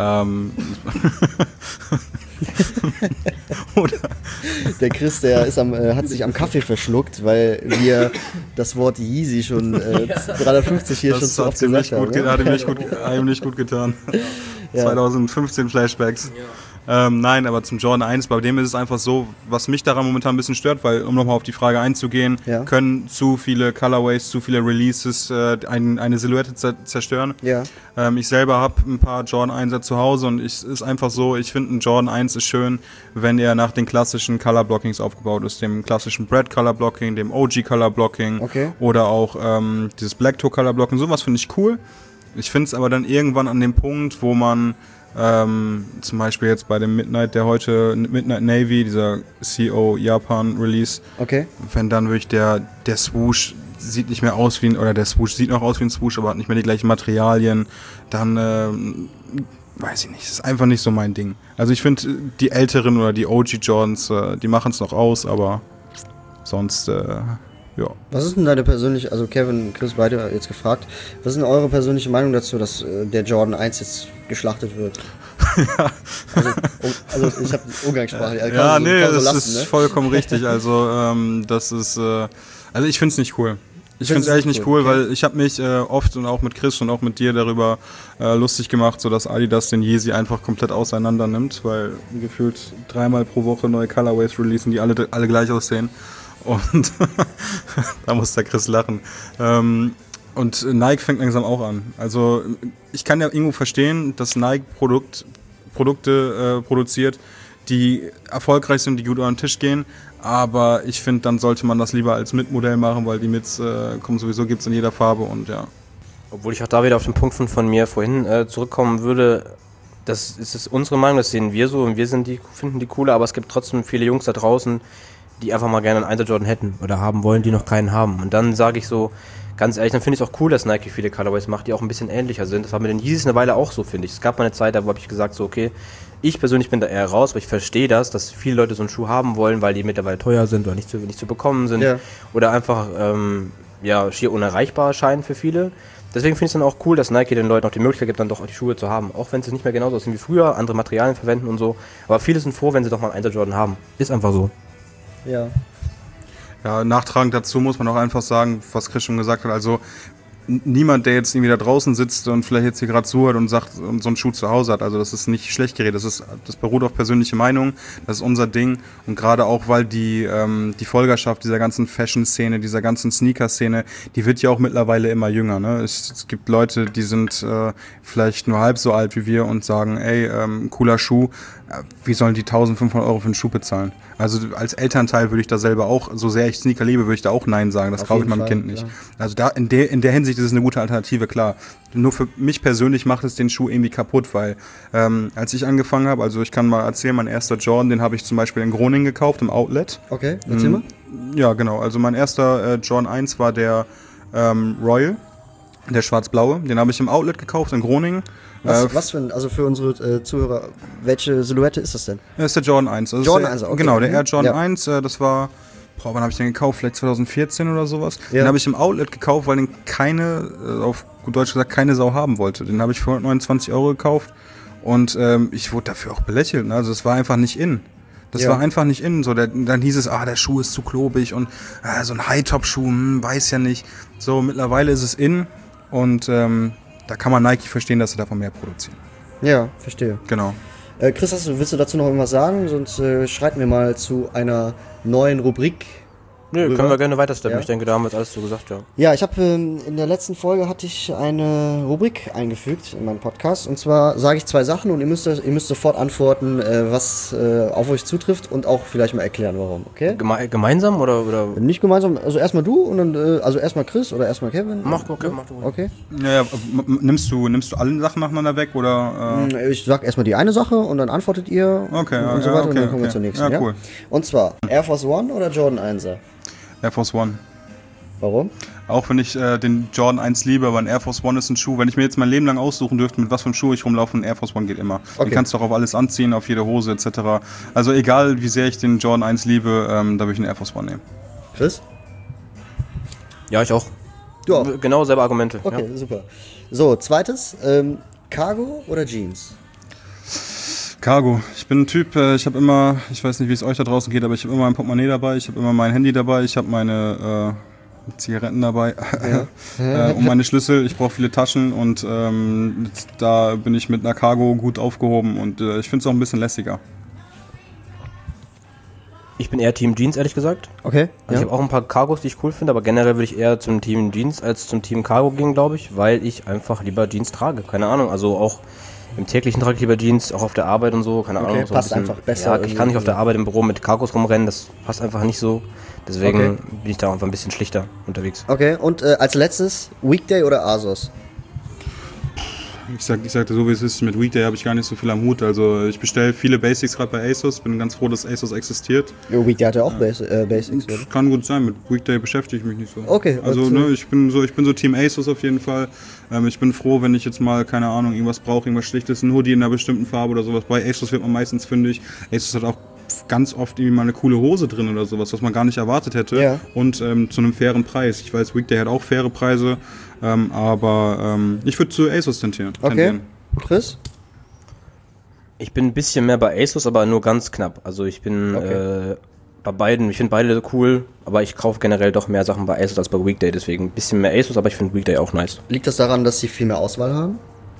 oder der Chris, der ist hat sich am Kaffee verschluckt, weil wir das Wort Yeezy schon 350 hier schon so oft gesagt haben. Hat ihm nicht gut getan. Ja. 2015 Flashbacks. Nein, aber zum Jordan 1, bei dem ist es einfach so, was mich daran momentan ein bisschen stört, weil, um nochmal auf die Frage einzugehen, können zu viele Colorways, zu viele Releases eine Silhouette zerstören. Ja. Ich selber habe ein paar Jordan 1er zu Hause und es ist einfach so, ich finde, ein Jordan 1 ist schön, wenn er nach den klassischen Color Blockings aufgebaut ist, dem klassischen Bread Color Blocking, dem OG Color Blocking oder auch dieses Black Toe Color Blocking, sowas finde ich cool. Ich finde es aber dann irgendwann an dem Punkt, wo man zum Beispiel jetzt bei dem Midnight Navy, dieser CO Japan Release, wenn dann wirklich der Swoosh sieht nicht mehr aus wie der Swoosh sieht noch aus wie ein Swoosh, aber hat nicht mehr die gleichen Materialien, dann weiß ich nicht, das ist einfach nicht so mein Ding. Also ich finde, die älteren oder die OG Jordans, die machen es noch aus, aber sonst ja. Was ist denn deine persönliche, also Kevin, Chris, beide jetzt gefragt, was ist denn eure persönliche Meinung dazu, dass der Jordan 1 jetzt geschlachtet wird? Ja. Also ich habe Umgangssprache. Das ist vollkommen richtig. Also das ist, also ich finde es nicht cool. Ich finde es ehrlich nicht cool, weil ich habe mich oft und auch mit Chris und auch mit dir darüber lustig gemacht, so dass Adidas den Yeezy einfach komplett auseinander nimmt, weil gefühlt 3-mal pro Woche neue Colorways releasen, die alle gleich aussehen. Und da muss der Chris lachen. Und Nike fängt langsam auch an. Also ich kann ja irgendwo verstehen, dass Nike Produkte produziert, die erfolgreich sind, die gut über den Tisch gehen. Aber ich finde, dann sollte man das lieber als Mitmodell machen, weil die Mits kommen sowieso, gibt es in jeder Farbe und ja. Obwohl ich auch da wieder auf den Punkt von mir vorhin zurückkommen würde, das ist unsere Meinung, das sehen wir so und wir finden die cooler, aber es gibt trotzdem viele Jungs da draußen, die einfach mal gerne einen 1er Jordan hätten oder haben wollen, die noch keinen haben. Und dann sage ich so, ganz ehrlich, dann finde ich es auch cool, dass Nike viele Colorways macht, die auch ein bisschen ähnlicher sind. Das war mit den Yeezys eine Weile auch so, finde ich. Es gab mal eine Zeit, da habe ich gesagt, so okay, ich persönlich bin da eher raus, aber ich verstehe das, dass viele Leute so einen Schuh haben wollen, weil die mittlerweile teuer sind oder nicht zu bekommen sind oder einfach schier unerreichbar erscheinen für viele. Deswegen finde ich es dann auch cool, dass Nike den Leuten auch die Möglichkeit gibt, dann doch auch die Schuhe zu haben. Auch wenn sie nicht mehr genauso aussehen wie früher, andere Materialien verwenden und so. Aber viele sind froh, wenn sie doch mal einen 1er Jordan haben. Ist einfach so. Ja. Ja, nachtragend dazu muss man auch einfach sagen, was Chris schon gesagt hat, also niemand, der jetzt irgendwie da draußen sitzt und vielleicht jetzt hier gerade zuhört und sagt, und so einen Schuh zu Hause hat, also das ist nicht schlecht geredet, das beruht auf persönliche Meinung, das ist unser Ding und gerade auch, weil die Folgerschaft dieser ganzen Fashion-Szene, dieser ganzen Sneaker-Szene, die wird ja auch mittlerweile immer jünger, ne? Es gibt Leute, die sind vielleicht nur halb so alt wie wir und sagen, ey, cooler Schuh, wie sollen die 1.500 € für einen Schuh bezahlen? Also als Elternteil würde ich da selber auch, so sehr ich Sneaker liebe, würde ich da auch Nein sagen. Das kaufe ich meinem Kind nicht. Ja. Also da in der Hinsicht ist es eine gute Alternative, klar. Nur für mich persönlich macht es den Schuh irgendwie kaputt, weil als ich angefangen habe, also ich kann mal erzählen, mein erster Jordan, den habe ich zum Beispiel in Groningen gekauft, im Outlet. Okay, erzähl mal. Ja, genau. Also mein erster Jordan 1 war der Royal, der schwarz-blaue. Den habe ich im Outlet gekauft in Groningen. Was für unsere Zuhörer, welche Silhouette ist das denn? Das ist der Jordan 1. Also Jordan 1, okay. Genau, der Air Jordan 1, das war, wann habe ich den gekauft? Vielleicht 2014 oder sowas. Ja. Den habe ich im Outlet gekauft, weil den auf gut Deutsch gesagt, keine Sau haben wollte. Den habe ich für 129 € gekauft und ich wurde dafür auch belächelt. Ne? Also es war einfach nicht in. Das war einfach nicht in. So, dann hieß es, der Schuh ist zu klobig und so ein High-Top-Schuh, weiß ja nicht. So, mittlerweile ist es in und da kann man Nike verstehen, dass sie davon mehr produzieren. Ja, verstehe. Genau. Chris, willst du dazu noch irgendwas sagen? Sonst schreiten wir mal zu einer neuen Rubrik. Nö, können wir gerne weitersteppen. Ja. Ich denke, da haben wir jetzt alles so gesagt, ja. Ja, ich habe in der letzten Folge hatte ich eine Rubrik eingefügt in meinem Podcast. Und zwar sage ich 2 Sachen und ihr müsst sofort antworten, was auf euch zutrifft und auch vielleicht mal erklären, warum, okay? Gemeinsam oder? Nicht gemeinsam, also erstmal du und dann also erstmal Chris oder erstmal Kevin. Mach du. Okay. Ja, nimmst du alle Sachen nacheinander weg oder? Ich sag erstmal die eine Sache und dann antwortet ihr okay, und so weiter und dann kommen wir zur nächsten. Ja, cool. Und zwar Air Force One oder Jordan 1er? Air Force One. Warum? Auch wenn ich den Jordan 1 liebe, aber ein Air Force One ist ein Schuh. Wenn ich mir jetzt mein Leben lang aussuchen dürfte, mit was für einem Schuh ich rumlaufe, ein Air Force One geht immer. Okay. Den kannst du auch auf alles anziehen, auf jede Hose etc. Also egal, wie sehr ich den Jordan 1 liebe, da würde ich einen Air Force One nehmen. Chris? Ja, ich auch. Du auch? Genau, selbe Argumente. Okay, ja. Super. So, zweites, Cargo oder Jeans? Cargo. Ich bin ein Typ, ich habe immer, ich weiß nicht, wie es euch da draußen geht, aber ich habe immer mein Portemonnaie dabei, ich habe immer mein Handy dabei, ich habe meine mit Zigaretten dabei und meine Schlüssel. Ich brauche viele Taschen und da bin ich mit einer Cargo gut aufgehoben und ich finde es auch ein bisschen lässiger. Ich bin eher Team Jeans, ehrlich gesagt. Okay. Also ich habe auch ein paar Cargos, die ich cool finde, aber generell würde ich eher zum Team Jeans als zum Team Cargo gehen, glaube ich, weil ich einfach lieber Jeans trage. Keine Ahnung, also auch im täglichen trage ich lieber Jeans, auch auf der Arbeit und so, keine Ahnung. So passt einfach besser. Ja, ich kann nicht auf der Arbeit im Büro mit Cargos rumrennen, das passt einfach nicht so. Deswegen bin ich da einfach ein bisschen schlichter unterwegs. Okay, und als letztes, Weekday oder ASOS? Ich sagte so, wie es ist, mit Weekday habe ich gar nicht so viel am Hut. Also ich bestelle viele Basics gerade bei ASOS, bin ganz froh, dass ASOS existiert. Weekday hat ja auch Basics, oder? Kann gut sein, mit Weekday beschäftige ich mich nicht so. Okay. Also ne, ich bin so Team ASOS auf jeden Fall. Ich bin froh, wenn ich jetzt mal, keine Ahnung, irgendwas brauche, irgendwas Schlichtes, ein Hoodie in einer bestimmten Farbe oder sowas. Bei ASOS wird man meistens fündig. ASOS hat auch ganz oft irgendwie mal eine coole Hose drin oder sowas, was man gar nicht erwartet hätte. Ja. Und zu einem fairen Preis. Ich weiß, Weekday hat auch faire Preise, aber ich würde zu ASOS tendieren. Okay. Chris? Ich bin ein bisschen mehr bei ASOS, aber nur ganz knapp. Also ich bin bei beiden, ich finde beide cool, aber ich kaufe generell doch mehr Sachen bei ASOS als bei Weekday, deswegen ein bisschen mehr ASOS, aber ich finde Weekday auch nice. Liegt das daran, dass sie viel mehr Auswahl haben?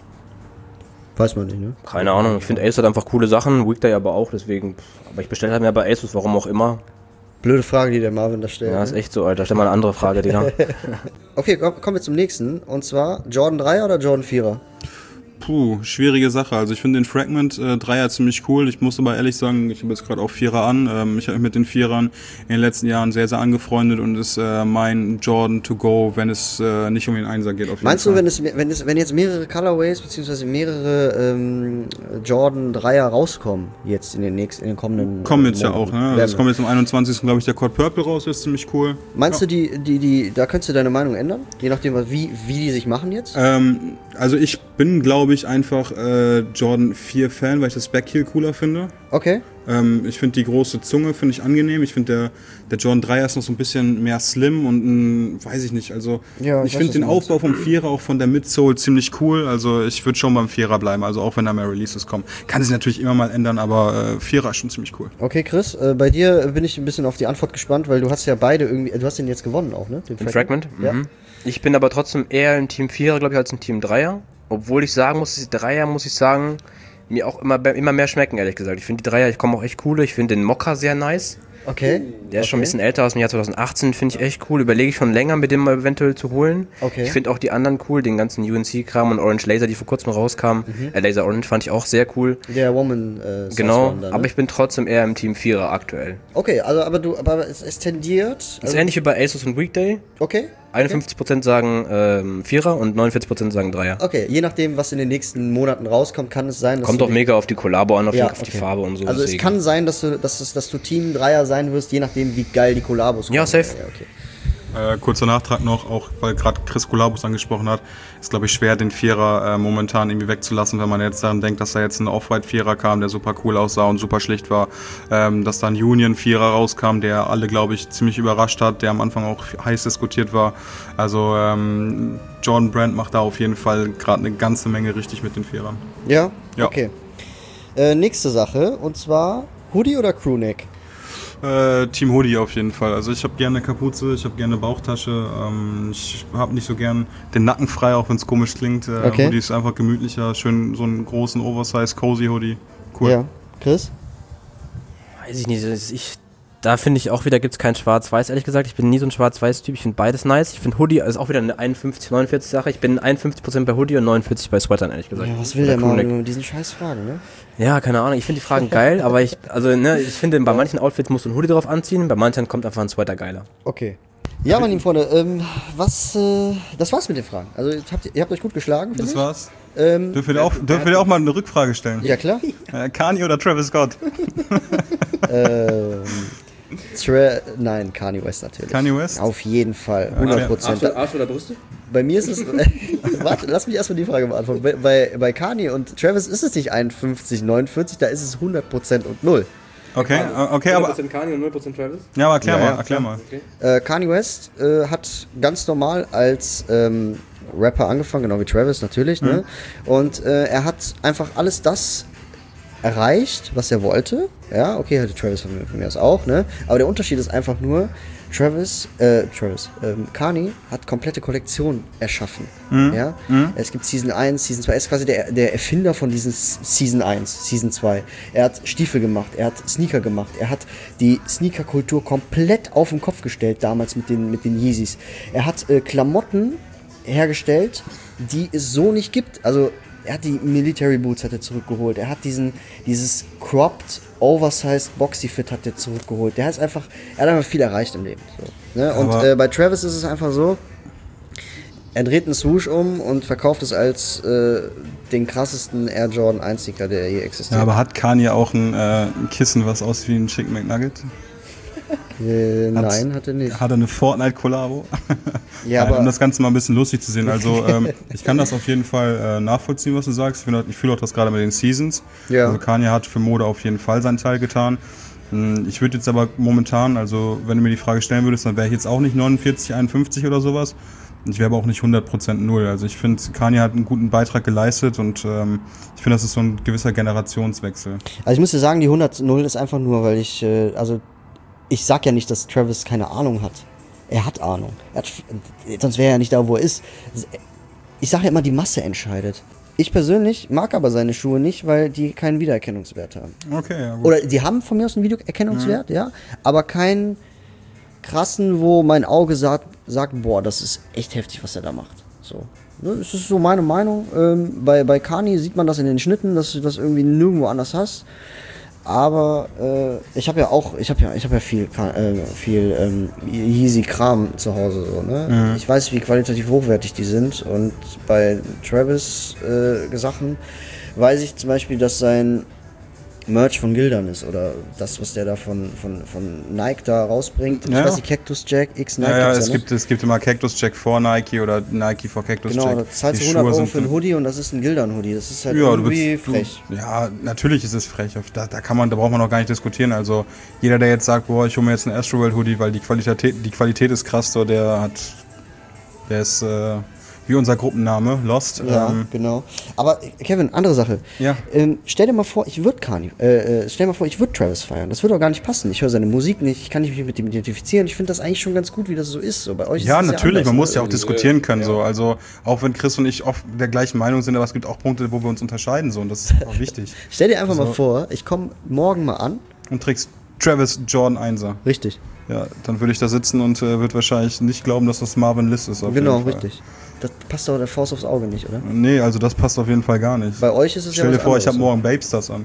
Weiß man nicht, ne? Keine Ahnung, ich finde ASOS hat einfach coole Sachen, Weekday aber auch, deswegen, aber ich bestelle halt mehr bei ASOS, warum auch immer. Blöde Frage, die der Marvin da stellt. Ja, ist echt so, Alter, stell mal eine andere Frage, Digga. Okay, kommen wir zum nächsten, und zwar Jordan 3er oder Jordan 4er? Schwierige Sache. Also ich finde den Fragment 3er ziemlich cool. Ich muss aber ehrlich sagen, ich habe jetzt gerade auch 4er an. Ich habe mich mit den 4ern in den letzten Jahren sehr, sehr angefreundet und ist mein Jordan to go, wenn es nicht um den 1er geht. Auf jeden Meinst Fall. du, wenn jetzt mehrere Colorways bzw. mehrere Jordan 3er rauskommen, jetzt in den kommenden Kommen jetzt ja Monaten, auch, ne? Also es kommt jetzt am 21. glaube ich der Code Purple raus, ist ziemlich cool. Meinst du, da könntest du deine Meinung ändern? Je nachdem, wie die sich machen jetzt? Also ich bin, glaube ich, einfach Jordan 4 Fan, weil ich das Backheel cooler finde. Okay. Ich finde die große Zunge finde ich angenehm. Ich finde der Jordan 3er ist noch so ein bisschen mehr slim und weiß ich nicht. Also ja, ich finde den Aufbau vom 4er auch von der Midsole ziemlich cool. Also ich würde schon beim 4er bleiben, also auch wenn da mehr Releases kommen. Kann sich natürlich immer mal ändern, aber 4er ist schon ziemlich cool. Okay, Chris, bei dir bin ich ein bisschen auf die Antwort gespannt, weil du hast ja beide irgendwie, du hast den jetzt gewonnen auch, ne? Den Fragment? Ja. Mhm. Ich bin aber trotzdem eher ein Team 4er, glaube ich, als ein Team 3er. Obwohl ich sagen muss, die 3er, muss ich sagen, mir auch immer mehr schmecken, ehrlich gesagt. Ich finde die 3er, ich komme auch echt coole. Ich finde den Mokka sehr nice. Okay. Der ist schon ein bisschen älter, aus dem Jahr 2018, finde ich echt cool. Überlege ich schon länger, mit dem mal eventuell zu holen. Okay. Ich finde auch die anderen cool, den ganzen UNC-Kram und Orange Laser, die vor kurzem rauskamen. Laser Orange fand ich auch sehr cool. Der Woman genau, One, ne? aber ich bin trotzdem eher im Team 4er aktuell. Okay, also aber es tendiert. Das ist ähnlich wie bei ASOS und Weekday. Okay. 51% sagen 4er und 49% sagen 3er. Okay, je nachdem, was in den nächsten Monaten rauskommt, kann es sein, dass Kommt du doch mega auf die Kollabo an, auf Ja, die Farbe und so. Also deswegen. es kann sein, dass du Team 3er sein wirst, je nachdem, wie geil die Kollabos Ja, safe. Ja, okay. Kurzer Nachtrag noch, auch weil gerade Chris Kollabos angesprochen hat, ist glaube ich schwer, den 4er momentan irgendwie wegzulassen, wenn man jetzt daran denkt, dass da jetzt ein Off-White 4er kam, der super cool aussah und super schlicht war, dass da ein Union 4er rauskam, der alle glaube ich ziemlich überrascht hat, der am Anfang auch heiß diskutiert war. Also Jordan Brand macht da auf jeden Fall gerade eine ganze Menge richtig mit den 4ern. Ja? Ja. Okay. Nächste Sache, und zwar Hoodie oder Crewneck? Team Hoodie auf jeden Fall. Also ich habe gerne Kapuze, ich habe gerne Bauchtasche. Ich habe nicht so gern den Nacken frei, auch wenn es komisch klingt. Okay. Hoodie ist einfach gemütlicher, schön so einen großen Oversize Cozy Hoodie. Cool. Ja. Chris? Weiß ich nicht. Da finde ich auch wieder, gibt es kein Schwarz-Weiß, ehrlich gesagt. Ich bin nie so ein Schwarz-Weiß-Typ. Ich finde beides nice. Ich finde Hoodie ist auch wieder eine 51-49-Sache. Ich bin 51% bei Hoodie und 49% bei Sweatern, ehrlich gesagt. Ja, was will der mal mit diesen scheiß Fragen, ne? Ja, keine Ahnung. Ich finde die Fragen geil, aber ich finde, bei manchen Outfits musst du ein Hoodie drauf anziehen, bei manchen kommt einfach ein Sweater geiler. Okay. Ja, meine lieben Freunde, das war's mit den Fragen. Also ihr habt euch gut geschlagen, finde Das ich. war's. Dürfen wir auch mal eine Rückfrage stellen? Ja, klar. Kanye oder Travis Scott? Nein, Kanye West natürlich. Kanye West? Auf jeden Fall, 100%. Arsch oder Brüste? Bei mir ist es. Warte, lass mich erstmal die Frage beantworten. Bei Kanye und Travis ist es nicht 51, 49, da ist es 100% und 0. Okay, aber. 100% Kanye und 0% Travis? Ja, aber erklär mal. Okay. Kanye West hat ganz normal als Rapper angefangen, genau wie Travis natürlich. Ne? Und er hat einfach alles das erreicht, was er wollte. Ja, okay, hatte Travis von mir aus auch. Ne? Aber der Unterschied ist einfach nur, Kanye hat komplette Kollektionen erschaffen. Ja? Es gibt Season 1, Season 2, er ist quasi der Erfinder von diesen Season 1, Season 2. Er hat Stiefel gemacht, er hat Sneaker gemacht, er hat die Sneaker-Kultur komplett auf den Kopf gestellt, damals mit den Yeezys. Er hat Klamotten hergestellt, die es so nicht gibt. Also er hat die Military Boots hat er zurückgeholt. Er hat dieses cropped, oversized Boxy-Fit hat er zurückgeholt. Er hat einfach viel erreicht im Leben. So, ne? Und bei Travis ist es einfach so, er dreht einen Swoosh um und verkauft es als den krassesten Air Jordan 1 Sneaker, der je existiert. Ja, aber hat Kanye auch ein Kissen, was aussieht wie ein Chicken McNugget? Nein, hat er nicht. Hat er eine Fortnite-Kollabo? Ja, aber um das Ganze mal ein bisschen lustig zu sehen. Also ich kann das auf jeden Fall nachvollziehen, was du sagst. Ich fühle auch das gerade mit den Seasons. Ja. Also Kanye hat für Mode auf jeden Fall seinen Teil getan. Ich würde jetzt aber momentan, also wenn du mir die Frage stellen würdest, dann wäre ich jetzt auch nicht 49, 51 oder sowas. Ich wäre aber auch nicht 100% null. Also ich finde, Kanye hat einen guten Beitrag geleistet und ich finde, das ist so ein gewisser Generationswechsel. Also ich muss dir sagen, die 100-0 ist einfach nur, weil ich sag ja nicht, dass Travis keine Ahnung hat. Er hat Ahnung. Sonst wäre er ja nicht da, wo er ist. Ich sage ja immer, die Masse entscheidet. Ich persönlich mag aber seine Schuhe nicht, weil die keinen Wiedererkennungswert haben. Okay, ja gut. Oder die haben von mir aus einen Wiedererkennungswert, ja, aber keinen krassen, wo mein Auge sagt, boah, das ist echt heftig, was er da macht. So. Ne, das ist so meine Meinung. Bei Kanye sieht man das in den Schnitten, dass du das irgendwie nirgendwo anders hast. Aber ich habe ja viel Yeezy-Kram zu Hause. So, ne? Ich weiß, wie qualitativ hochwertig die sind. Und bei Travis Sachen weiß ich zum Beispiel, dass sein Merch von Gildan ist. Oder das, was der da von Nike da rausbringt. Ja. Ich weiß nicht, Cactus Jack, X-Nike. Ja, ne? es gibt immer Cactus Jack vor Nike oder Nike vor Cactus Jack. Genau, da zahlst du 100 Euro für einen Hoodie und das ist ein Gildan-Hoodie. Das ist halt irgendwie frech. Ja, natürlich ist es frech. Da braucht man noch gar nicht diskutieren. Also jeder, der jetzt sagt, boah, ich hole mir jetzt einen Astroworld Hoodie, weil die Qualität ist krass, so, der ist wie unser Gruppenname, Lost. Ja, genau. Aber Kevin, andere Sache. Ja. Stell dir mal vor, ich würde Travis feiern. Das würde auch gar nicht passen. Ich höre seine Musik nicht, ich kann mich mit ihm identifizieren. Ich finde das eigentlich schon ganz gut, wie das so ist. So, bei euch Ja, ist das natürlich, anders, man muss ja auch irgendwie. diskutieren können. So. Also auch wenn Chris und ich oft der gleichen Meinung sind, aber es gibt auch Punkte, wo wir uns unterscheiden. So, und das ist auch wichtig. Stell dir einfach mal vor, ich komme morgen mal an. Und trägst Travis Jordan 1er. Richtig. Ja, dann würde ich da sitzen und würde wahrscheinlich nicht glauben, dass das Marvin Liss ist. Genau, jeden Fall. richtig. Das passt doch der Faust aufs Auge nicht, oder? Nee, also das passt auf jeden Fall gar nicht. Bei euch ist es Stell ja dir was vor, ich habe anderes. morgen Babestars an.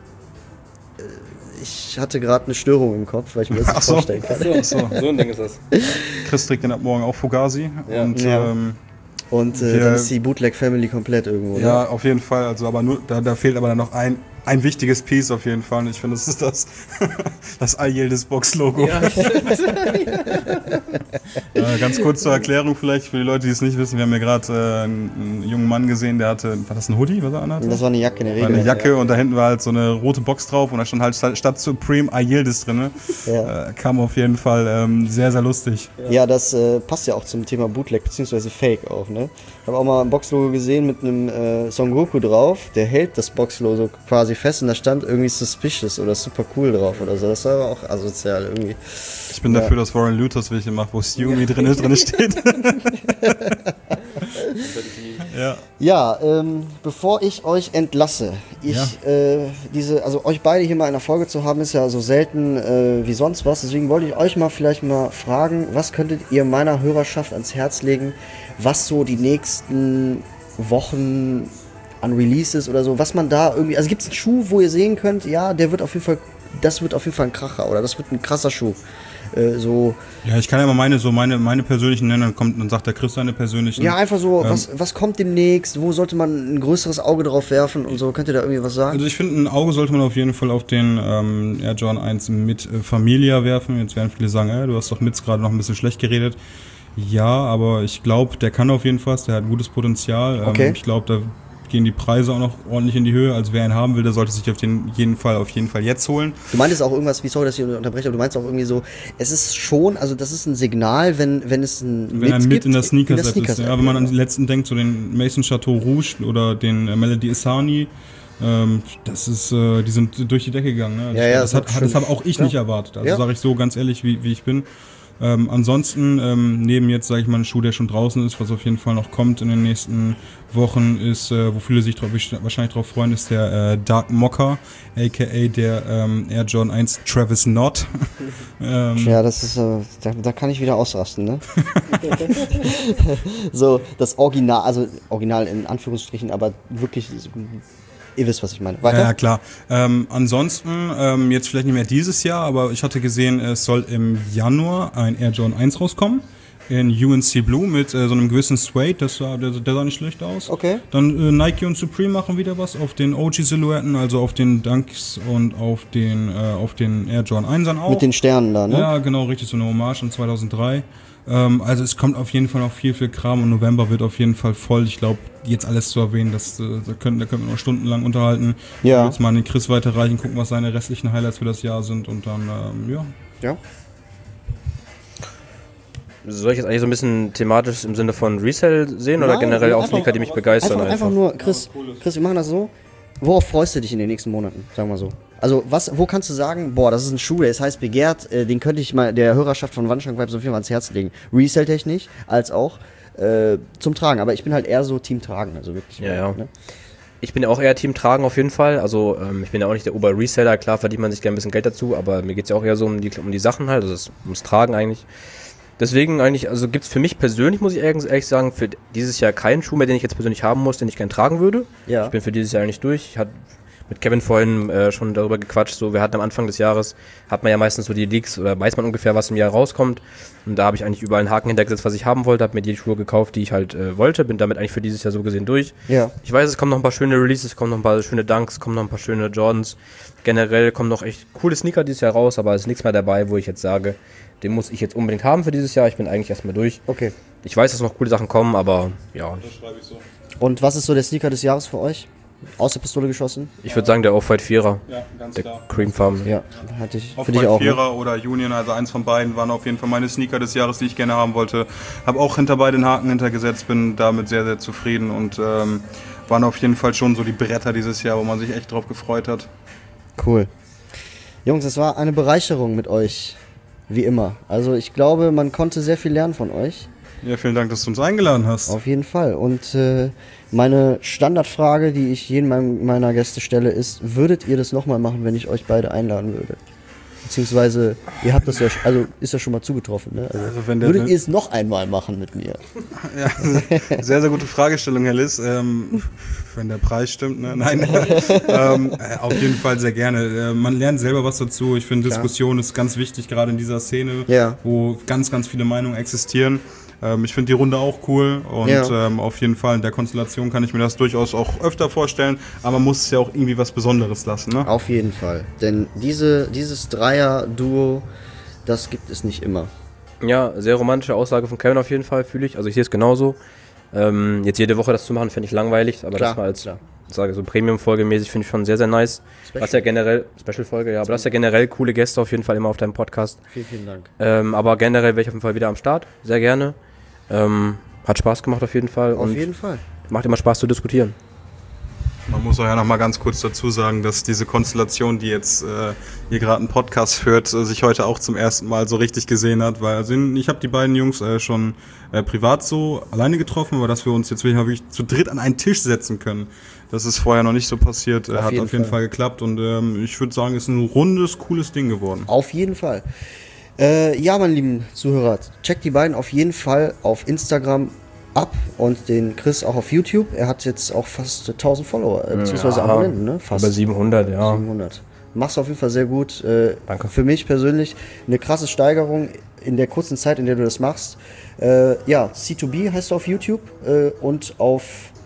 Ich hatte gerade eine Störung im Kopf, weil ich mir das nicht vorstellen kann. So ein Ding ist das. Chris trägt dann ab morgen auch Fugazi. Ja. Und Ja. Und dann ist die Bootleg Family komplett irgendwo, ne? ja, auf jeden Fall. Also, aber nur, da fehlt aber dann noch ein wichtiges Piece auf jeden Fall. Und ich finde, das ist das Ayeldes Box-Logo. Ja, Ganz kurz zur Erklärung vielleicht für die Leute, die es nicht wissen. Wir haben ja gerade einen jungen Mann gesehen, der hatte, war das ein Hoodie, was er anhatte? Das war eine Jacke in der War Regel. eine Jacke und da hinten war halt so eine rote Box drauf und da stand halt statt Supreme Ayeldes drin. Ja. Kam auf jeden Fall sehr, sehr lustig. Ja, das passt ja auch zum Thema Bootleg bzw. Fake auch, ne? Ich habe auch mal ein Boxlogo gesehen mit einem Son Goku drauf, der hält das Boxlogo quasi fest und da stand irgendwie Suspicious oder super cool drauf oder so. Das war aber auch asozial irgendwie. Ich bin dafür, dass Warren Luthers welche macht, wo Stewie drin steht. Ja. Ja, bevor ich euch entlasse, also euch beide hier mal in der Folge zu haben, ist ja so selten wie sonst was. Deswegen wollte ich euch vielleicht mal fragen, was könntet ihr meiner Hörerschaft ans Herz legen, was so die nächsten Wochen an Releases oder so, was man da irgendwie, also gibt es einen Schuh, wo ihr sehen könnt, ja, das wird auf jeden Fall ein Kracher oder das wird ein krasser Schuh. So. Ja, ich kann ja mal meine persönlichen nennen, dann sagt der Chris seine persönlichen. Ja, einfach so, was kommt demnächst, wo sollte man ein größeres Auge drauf werfen und so, könnt ihr da irgendwie was sagen? Also ich finde, ein Auge sollte man auf jeden Fall auf den Air Jordan 1 mit Familia werfen. Jetzt werden viele sagen, du hast doch Mitz gerade noch ein bisschen schlecht geredet. Ja, aber ich glaube, der kann auf jeden Fall, der hat gutes Potenzial. Okay. Ich glaube, da gehen die Preise auch noch ordentlich in die Höhe. Also wer einen haben will, der sollte sich auf jeden Fall jetzt holen. Du meintest auch irgendwas, sorry, dass ich unterbreche, aber du meinst auch irgendwie so, es ist schon, also das ist ein Signal, wenn es ein er mit gibt, in der Sneakers-App ist. Sneakers-App, Ja, wenn man an den letzten denkt, so den Maison Chateau Rouge oder den Melody Isani, die sind durch die Decke gegangen. Ne? Ja, das habe auch ich nicht erwartet. Also Ja. sage ich so ganz ehrlich, wie ich bin. Ansonsten, neben jetzt, sage ich mal, ein Schuh, der schon draußen ist, was auf jeden Fall noch kommt in den nächsten Wochen, ist, wo viele sich wahrscheinlich drauf freuen, ist der Dark Mocker, a.k.a. der Air Jordan 1 Travis Knott. Ja, das ist, da kann ich wieder ausrasten, ne? So, das Original, also Original in Anführungsstrichen, aber wirklich, ihr wisst, was ich meine. Weiter? Ja, klar. Ansonsten, jetzt vielleicht nicht mehr dieses Jahr, aber ich hatte gesehen, es soll im Januar ein Air Jordan 1 rauskommen. In UNC Blue mit so einem gewissen Suede, der sah nicht schlecht aus. Okay. Dann Nike und Supreme machen wieder was auf den OG-Silhouetten, also auf den Dunks und auf den Air Jordan 1ern auch. Mit den Sternen da, ne? Ja, genau, richtig, so eine Hommage an 2003. Also es kommt auf jeden Fall noch viel Kram und November wird auf jeden Fall voll. Ich glaube, jetzt alles zu erwähnen, da können wir noch stundenlang unterhalten. Ja. Ich will jetzt mal an den Chris weiterreichen, gucken, was seine restlichen Highlights für das Jahr sind und dann, ja. Ja. Soll ich jetzt eigentlich so ein bisschen thematisch im Sinne von Resell sehen oder generell auch Sneaker, die mich begeistern? Einfach nur, Chris, wir machen das so. Worauf freust du dich in den nächsten Monaten, sagen wir so? Also, wo kannst du sagen, boah, das ist ein Schuh, der ist heiß begehrt, den könnte ich mal der Hörerschaft von Wandschrank Vibes auf jeden Fall ans Herz legen. Resell-technisch, als auch zum Tragen. Aber ich bin halt eher so Team Tragen, also wirklich. Ja. Ne? Ich bin ja auch eher Team Tragen auf jeden Fall. Also ich bin ja auch nicht der Ober-Reseller. Klar verdient man sich gerne ein bisschen Geld dazu, aber mir geht es ja auch eher so um die Sachen halt, also ums Tragen eigentlich. Deswegen eigentlich, also gibt es für mich persönlich, muss ich ehrlich sagen, für dieses Jahr keinen Schuh mehr, den ich jetzt persönlich haben muss, den ich gerne tragen würde. Ja. Ich bin für dieses Jahr eigentlich durch. Ich hatte mit Kevin vorhin schon darüber gequatscht. So, wir hatten am Anfang des Jahres, hat man ja meistens so die Leaks oder weiß man ungefähr, was im Jahr rauskommt. Und da habe ich eigentlich überall einen Haken hintergesetzt, was ich haben wollte, habe mir die Schuhe gekauft, die ich halt wollte, bin damit eigentlich für dieses Jahr so gesehen durch. Ja. Ich weiß, es kommen noch ein paar schöne Releases, kommen noch ein paar schöne Dunks, kommen noch ein paar schöne Jordans. Generell kommen noch echt coole Sneaker dieses Jahr raus, aber es ist nichts mehr dabei, wo ich jetzt sage, den muss ich jetzt unbedingt haben für dieses Jahr. Ich bin eigentlich erstmal durch. Okay. Ich weiß, dass noch coole Sachen kommen, aber ja. Das schreibe ich so. Und was ist so der Sneaker des Jahres für euch? Aus der Pistole geschossen? Ich würde sagen, der Off-White 4er. Ja, ganz Der klar. Creamfarben. Ja, hatte ich. Für Off-White dich auch. Ne? 4er oder Union, also eins von beiden, waren auf jeden Fall meine Sneaker des Jahres, die ich gerne haben wollte. Habe auch hinter beiden Haken hintergesetzt, bin damit sehr, sehr zufrieden und waren auf jeden Fall schon so die Bretter dieses Jahr, wo man sich echt drauf gefreut hat. Cool. Jungs, es war eine Bereicherung mit euch. Wie immer. Also ich glaube, man konnte sehr viel lernen von euch. Ja, vielen Dank, dass du uns eingeladen hast. Auf jeden Fall. Und meine Standardfrage, die ich jedem meiner Gäste stelle, ist, würdet ihr das nochmal machen, wenn ich euch beide einladen würde? Beziehungsweise, ihr habt das ja, also ist ja schon mal zugetroffen, ne? Also würdet ihr es noch einmal machen mit mir? Ja, sehr, sehr gute Fragestellung, Herr Liss. Wenn der Preis stimmt, ne? Nein. Auf jeden Fall sehr gerne. Man lernt selber was dazu. Ich finde, Diskussion ist ganz wichtig, gerade in dieser Szene, wo ganz, ganz viele Meinungen existieren. Ich finde die Runde auch cool und auf jeden Fall in der Konstellation kann ich mir das durchaus auch öfter vorstellen, aber man muss es ja auch irgendwie was Besonderes lassen, ne? Auf jeden Fall, denn dieses Dreier-Duo, das gibt es nicht immer. Ja, sehr romantische Aussage von Kevin auf jeden Fall, fühle ich. Also ich sehe es genauso. Jetzt jede Woche das zu machen, fände ich langweilig, aber das mal als sage so Premium-Folge mäßig finde ich schon sehr, sehr nice. Was ja generell, Special-Folge, ja, aber das ist ja generell coole Gäste auf jeden Fall immer auf deinem Podcast. Vielen, vielen Dank. Aber generell wäre ich auf jeden Fall wieder am Start, sehr gerne. Hat Spaß gemacht auf jeden Fall. Auf jeden Fall. Macht immer Spaß zu diskutieren. Man muss auch ja noch mal ganz kurz dazu sagen, dass diese Konstellation, die jetzt hier gerade einen Podcast führt, sich heute auch zum ersten Mal so richtig gesehen hat, weil also ich habe die beiden Jungs schon privat so alleine getroffen, aber dass wir uns jetzt wirklich zu dritt an einen Tisch setzen können, das ist vorher noch nicht so passiert, hat auf jeden Fall geklappt und ich würde sagen, ist ein rundes, cooles Ding geworden. Auf jeden Fall. Ja, meine lieben Zuhörer, checkt die beiden auf jeden Fall auf Instagram ab und den Chris auch auf YouTube. Er hat jetzt auch fast 1000 Follower, beziehungsweise Abonnenten, ne? Fast. Über 700, ja. 700. Machst auf jeden Fall sehr gut. Danke. Für mich persönlich eine krasse Steigerung in der kurzen Zeit, in der du das machst. Ja, C2B heißt du auf YouTube und auf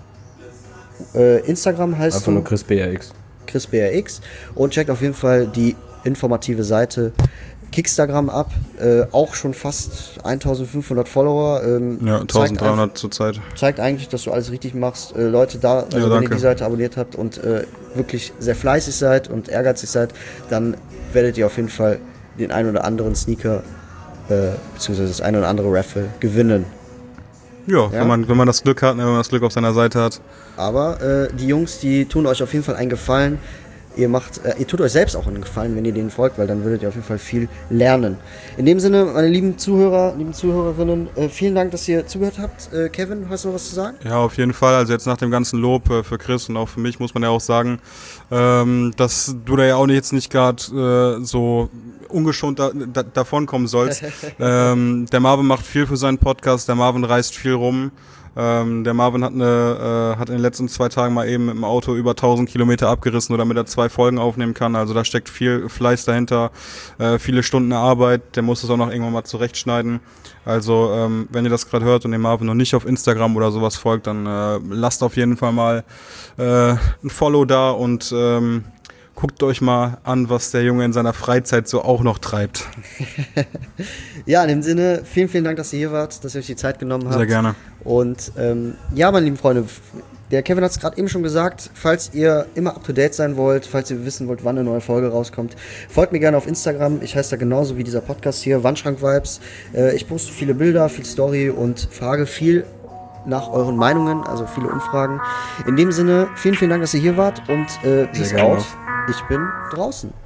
Instagram heißt einfach nur Chris BRX. Chris BRX und checkt auf jeden Fall die informative Seite Kickstagram ab, auch schon fast 1500 Follower. Ja, 1300 zurzeit. Zeigt eigentlich, dass du alles richtig machst. Leute, also wenn ihr die Seite abonniert habt und wirklich sehr fleißig seid und ehrgeizig seid, dann werdet ihr auf jeden Fall den ein oder anderen Sneaker beziehungsweise das ein oder andere Raffle gewinnen. Ja, wenn man das Glück hat, wenn man das Glück auf seiner Seite hat. Aber die Jungs, die tun euch auf jeden Fall einen Gefallen. ihr tut euch selbst auch einen Gefallen, wenn ihr denen folgt, weil dann würdet ihr auf jeden Fall viel lernen. In dem Sinne, meine lieben Zuhörer, lieben Zuhörerinnen, vielen Dank, dass ihr zugehört habt. Kevin, hast du noch was zu sagen? Ja, auf jeden Fall. Also jetzt nach dem ganzen Lob für Chris und auch für mich muss man ja auch sagen, dass du da ja auch jetzt nicht gerade so ungeschont davonkommen sollst. Der Marvin macht viel für seinen Podcast, der Marvin reist viel rum. Der Marvin hat in den letzten 2 Tagen mal eben mit dem Auto über 1000 Kilometer abgerissen, nur damit er 2 Folgen aufnehmen kann. Also da steckt viel Fleiß dahinter, viele Stunden Arbeit. Der muss es auch noch irgendwann mal zurechtschneiden. Also wenn ihr das gerade hört und dem Marvin noch nicht auf Instagram oder sowas folgt, dann lasst auf jeden Fall mal ein Follow da und guckt euch mal an, was der Junge in seiner Freizeit so auch noch treibt. Ja, in dem Sinne, vielen, vielen Dank, dass ihr hier wart, dass ihr euch die Zeit genommen habt. Sehr gerne. Und ja, meine lieben Freunde, der Kevin hat es gerade eben schon gesagt, falls ihr immer up-to-date sein wollt, falls ihr wissen wollt, wann eine neue Folge rauskommt, folgt mir gerne auf Instagram. Ich heiße da genauso wie dieser Podcast hier, Wandschrank-Vibes. Ich poste viele Bilder, viel Story und frage viel nach euren Meinungen, also viele Umfragen. In dem Sinne, vielen, vielen Dank, dass ihr hier wart und peace out. Ich bin draußen.